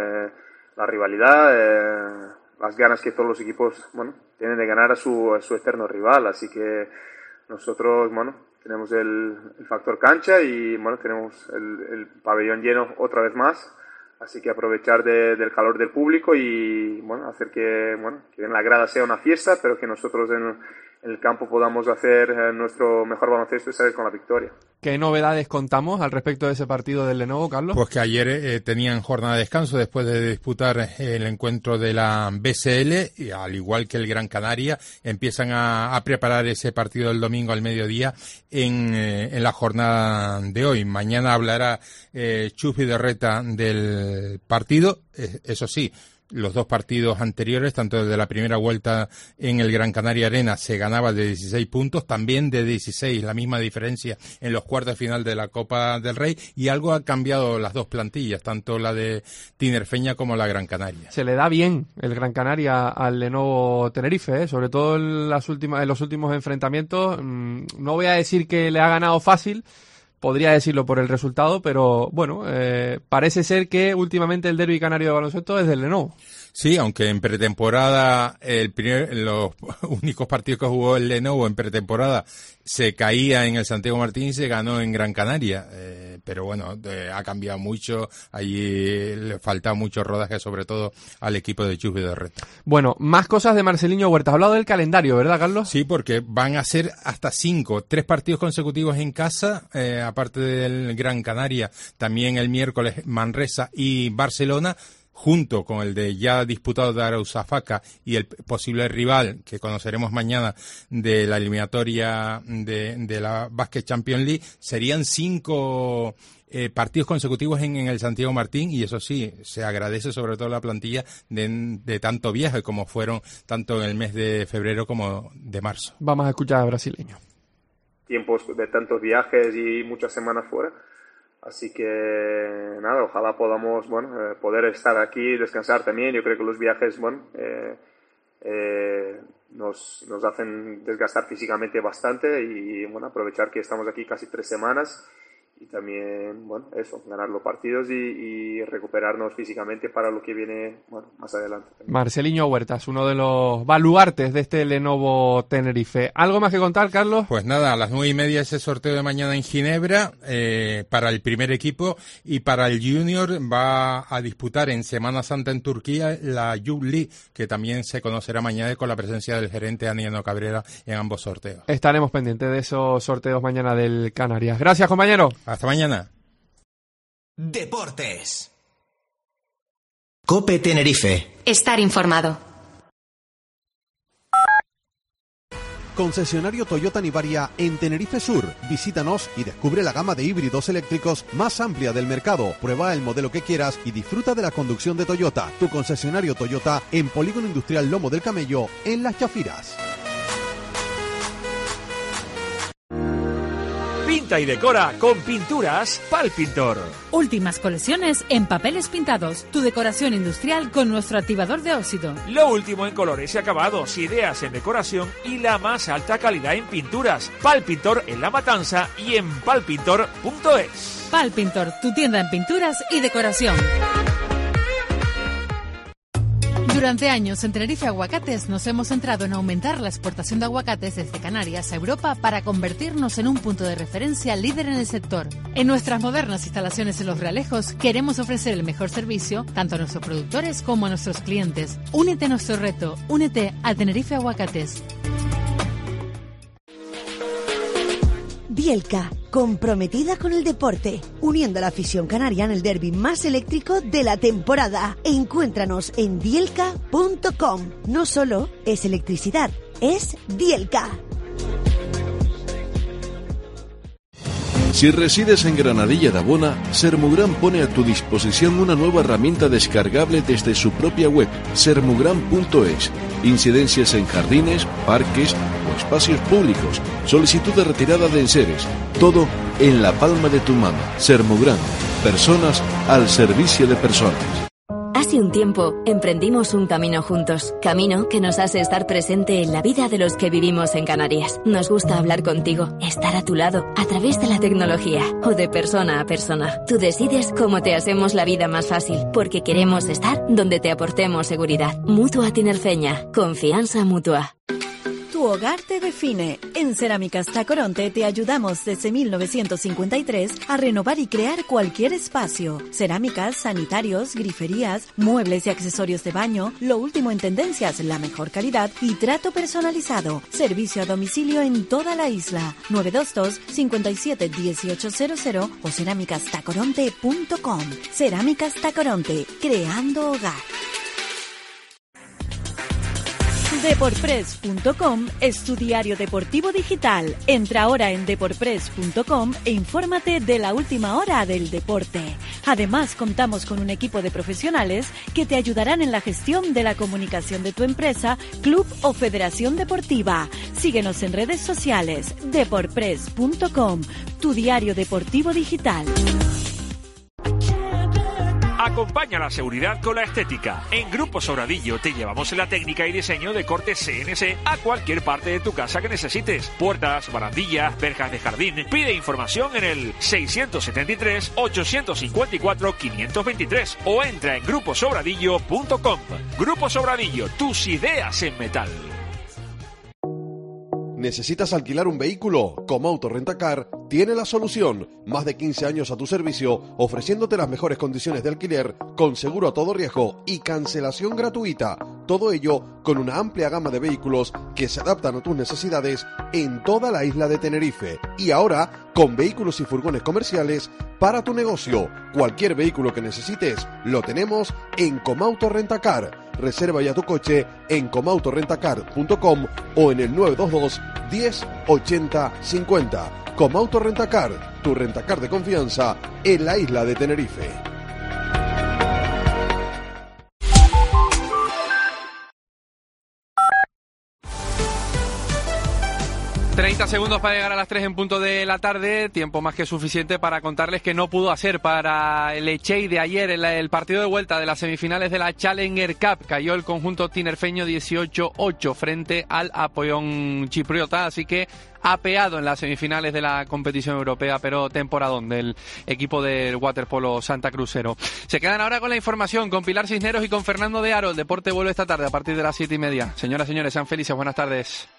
la rivalidad, las ganas que todos los equipos tienen de ganar a su eterno rival. Así que nosotros tenemos el factor cancha y tenemos el pabellón lleno otra vez más. Así que aprovechar del calor del público y hacer que en la grada sea una fiesta, pero que nosotros en el campo podamos hacer nuestro mejor baloncesto y salir con la victoria. ¿Qué novedades contamos al respecto de ese partido del Lenovo, Carlos? Pues que ayer tenían jornada de descanso después de disputar el encuentro de la BSL y al igual que el Gran Canaria empiezan a preparar ese partido del domingo al mediodía en la jornada de hoy. Mañana hablará Chus Vidorreta del partido, eso sí. Los 2 partidos anteriores, tanto de la primera vuelta en el Gran Canaria Arena, se ganaba de 16 puntos, también de 16, la misma diferencia en los cuartos de final de la Copa del Rey, y algo ha cambiado las 2 plantillas, tanto la de Tinerfeña como la Gran Canaria. Se le da bien el Gran Canaria al Lenovo Tenerife, sobre todo en los últimos enfrentamientos. No voy a decir que le ha ganado fácil, podría decirlo por el resultado, pero bueno, parece ser que últimamente el derbi canario de baloncesto es del Lenovo. Sí, aunque en pretemporada los únicos partidos que jugó el Lenovo en pretemporada se caía en el Santiago Martín y se ganó en Gran Canaria. Pero bueno, ha cambiado mucho. Allí le falta mucho rodaje, sobre todo al equipo de Chus Vidorreta. Bueno, más cosas de Marceliño Huerta. Has hablado del calendario, ¿verdad, Carlos? Sí, porque van a ser hasta 3 partidos consecutivos en casa, aparte del Gran Canaria, también el miércoles Manresa y Barcelona, junto con el de ya disputado de Arousafaca y el posible rival que conoceremos mañana de la eliminatoria de la Basket Champions League, serían 5 partidos consecutivos en el Santiago Martín, y eso sí, se agradece sobre todo la plantilla de tanto viaje como fueron tanto en el mes de febrero como de marzo. Vamos a escuchar a brasileño. Tiempos de tantos viajes y muchas semanas fuera. Así que nada, ojalá podamos poder estar aquí y descansar también. Yo creo que los viajes nos hacen desgastar físicamente bastante y aprovechar que estamos aquí casi 3 semanas y también ganar los partidos y recuperarnos físicamente para lo que viene más adelante. Marceliño Huertas, uno de los baluartes de este Lenovo Tenerife. ¿Algo más que contar, Carlos? Pues nada, a las 9:30 ese sorteo de mañana en Ginebra para el primer equipo, y para el Junior va a disputar en Semana Santa en Turquía la Youth League, que también se conocerá mañana con la presencia del gerente Anieno Cabrera en ambos sorteos. Estaremos pendientes de esos sorteos mañana del Canarias. Gracias, compañero. Hasta mañana. Deportes. COPE Tenerife. Estar informado. Concesionario Toyota Nivaria en Tenerife Sur. Visítanos y descubre la gama de híbridos eléctricos más amplia del mercado. Prueba el modelo que quieras y disfruta de la conducción de Toyota. Tu concesionario Toyota en Polígono Industrial Lomo del Camello, en Las Chafiras. Pinta y decora con pinturas Palpintor. Últimas colecciones en papeles pintados. Tu decoración industrial con nuestro activador de óxido. Lo último en colores y acabados, ideas en decoración y la más alta calidad en pinturas. Palpintor en La Matanza y en palpintor.es. Palpintor, tu tienda en pinturas y decoración. Durante años en Tenerife Aguacates nos hemos centrado en aumentar la exportación de aguacates desde Canarias a Europa para convertirnos en un punto de referencia líder en el sector. En nuestras modernas instalaciones en Los Realejos queremos ofrecer el mejor servicio tanto a nuestros productores como a nuestros clientes. Únete a nuestro reto, únete a Tenerife Aguacates. Bielka, comprometida con el deporte, uniendo a la afición canaria en el derbi más eléctrico de la temporada. Encuéntranos en bielka.com. No solo es electricidad, es Bielka. Si resides en Granadilla de Abona, Sermugran pone a tu disposición una nueva herramienta descargable desde su propia web, sermugran.es. Incidencias en jardines, parques o espacios públicos, solicitud de retirada de enseres, todo en la palma de tu mano. Sermugran, personas al servicio de personas. Hace un tiempo emprendimos un camino juntos, camino que nos hace estar presente en la vida de los que vivimos en Canarias. Nos gusta hablar contigo, estar a tu lado, a través de la tecnología o de persona a persona. Tú decides cómo te hacemos la vida más fácil, porque queremos estar donde te aportemos seguridad. Mutua Tinerfeña, confianza mutua. Tu hogar te define. En Cerámicas Tacoronte te ayudamos desde 1953 a renovar y crear cualquier espacio. Cerámicas, sanitarios, griferías, muebles y accesorios de baño, lo último en tendencias, la mejor calidad y trato personalizado. Servicio a domicilio en toda la isla. 922 57 1800 o cerámicastacoronte.com. Cerámicas Tacoronte, creando hogar. Deportpress.com es tu diario deportivo digital. Entra ahora en deportpress.com e infórmate de la última hora del deporte. Además, contamos con un equipo de profesionales que te ayudarán en la gestión de la comunicación de tu empresa, club o federación deportiva. Síguenos en redes sociales. Deportpress.com, tu diario deportivo digital. Acompaña la seguridad con la estética. En Grupo Sobradillo te llevamos la técnica y diseño de corte CNC a cualquier parte de tu casa que necesites. Puertas, barandillas, verjas de jardín. Pide información en el 673-854-523 o entra en gruposobradillo.com. Grupo Sobradillo, tus ideas en metal. ¿Necesitas alquilar un vehículo? Comauto Rentacar tiene la solución. Más de 15 años a tu servicio, ofreciéndote las mejores condiciones de alquiler, con seguro a todo riesgo y cancelación gratuita. Todo ello con una amplia gama de vehículos que se adaptan a tus necesidades en toda la isla de Tenerife. Y ahora, con vehículos y furgones comerciales para tu negocio. Cualquier vehículo que necesites, lo tenemos en Comauto Rentacar. Reserva ya tu coche en comautorentacar.com o en el 922 10 80 50. Comauto Rentacar, tu rentacar de confianza en la isla de Tenerife. Segundos para llegar a las 3 en punto de la tarde, tiempo más que suficiente para contarles que no pudo hacer para el Echey de ayer el partido de vuelta de las semifinales de la Challenger Cup. Cayó el conjunto tinerfeño 18-8 frente al Apollon chipriota, así que apeado en las semifinales de la competición europea, pero temporadón del equipo del waterpolo Santa Crucero. Se quedan ahora con la información con Pilar Cisneros y con Fernando de Aro. El deporte vuelve esta tarde a partir de las 7:30. Señoras y señores, sean felices, buenas tardes.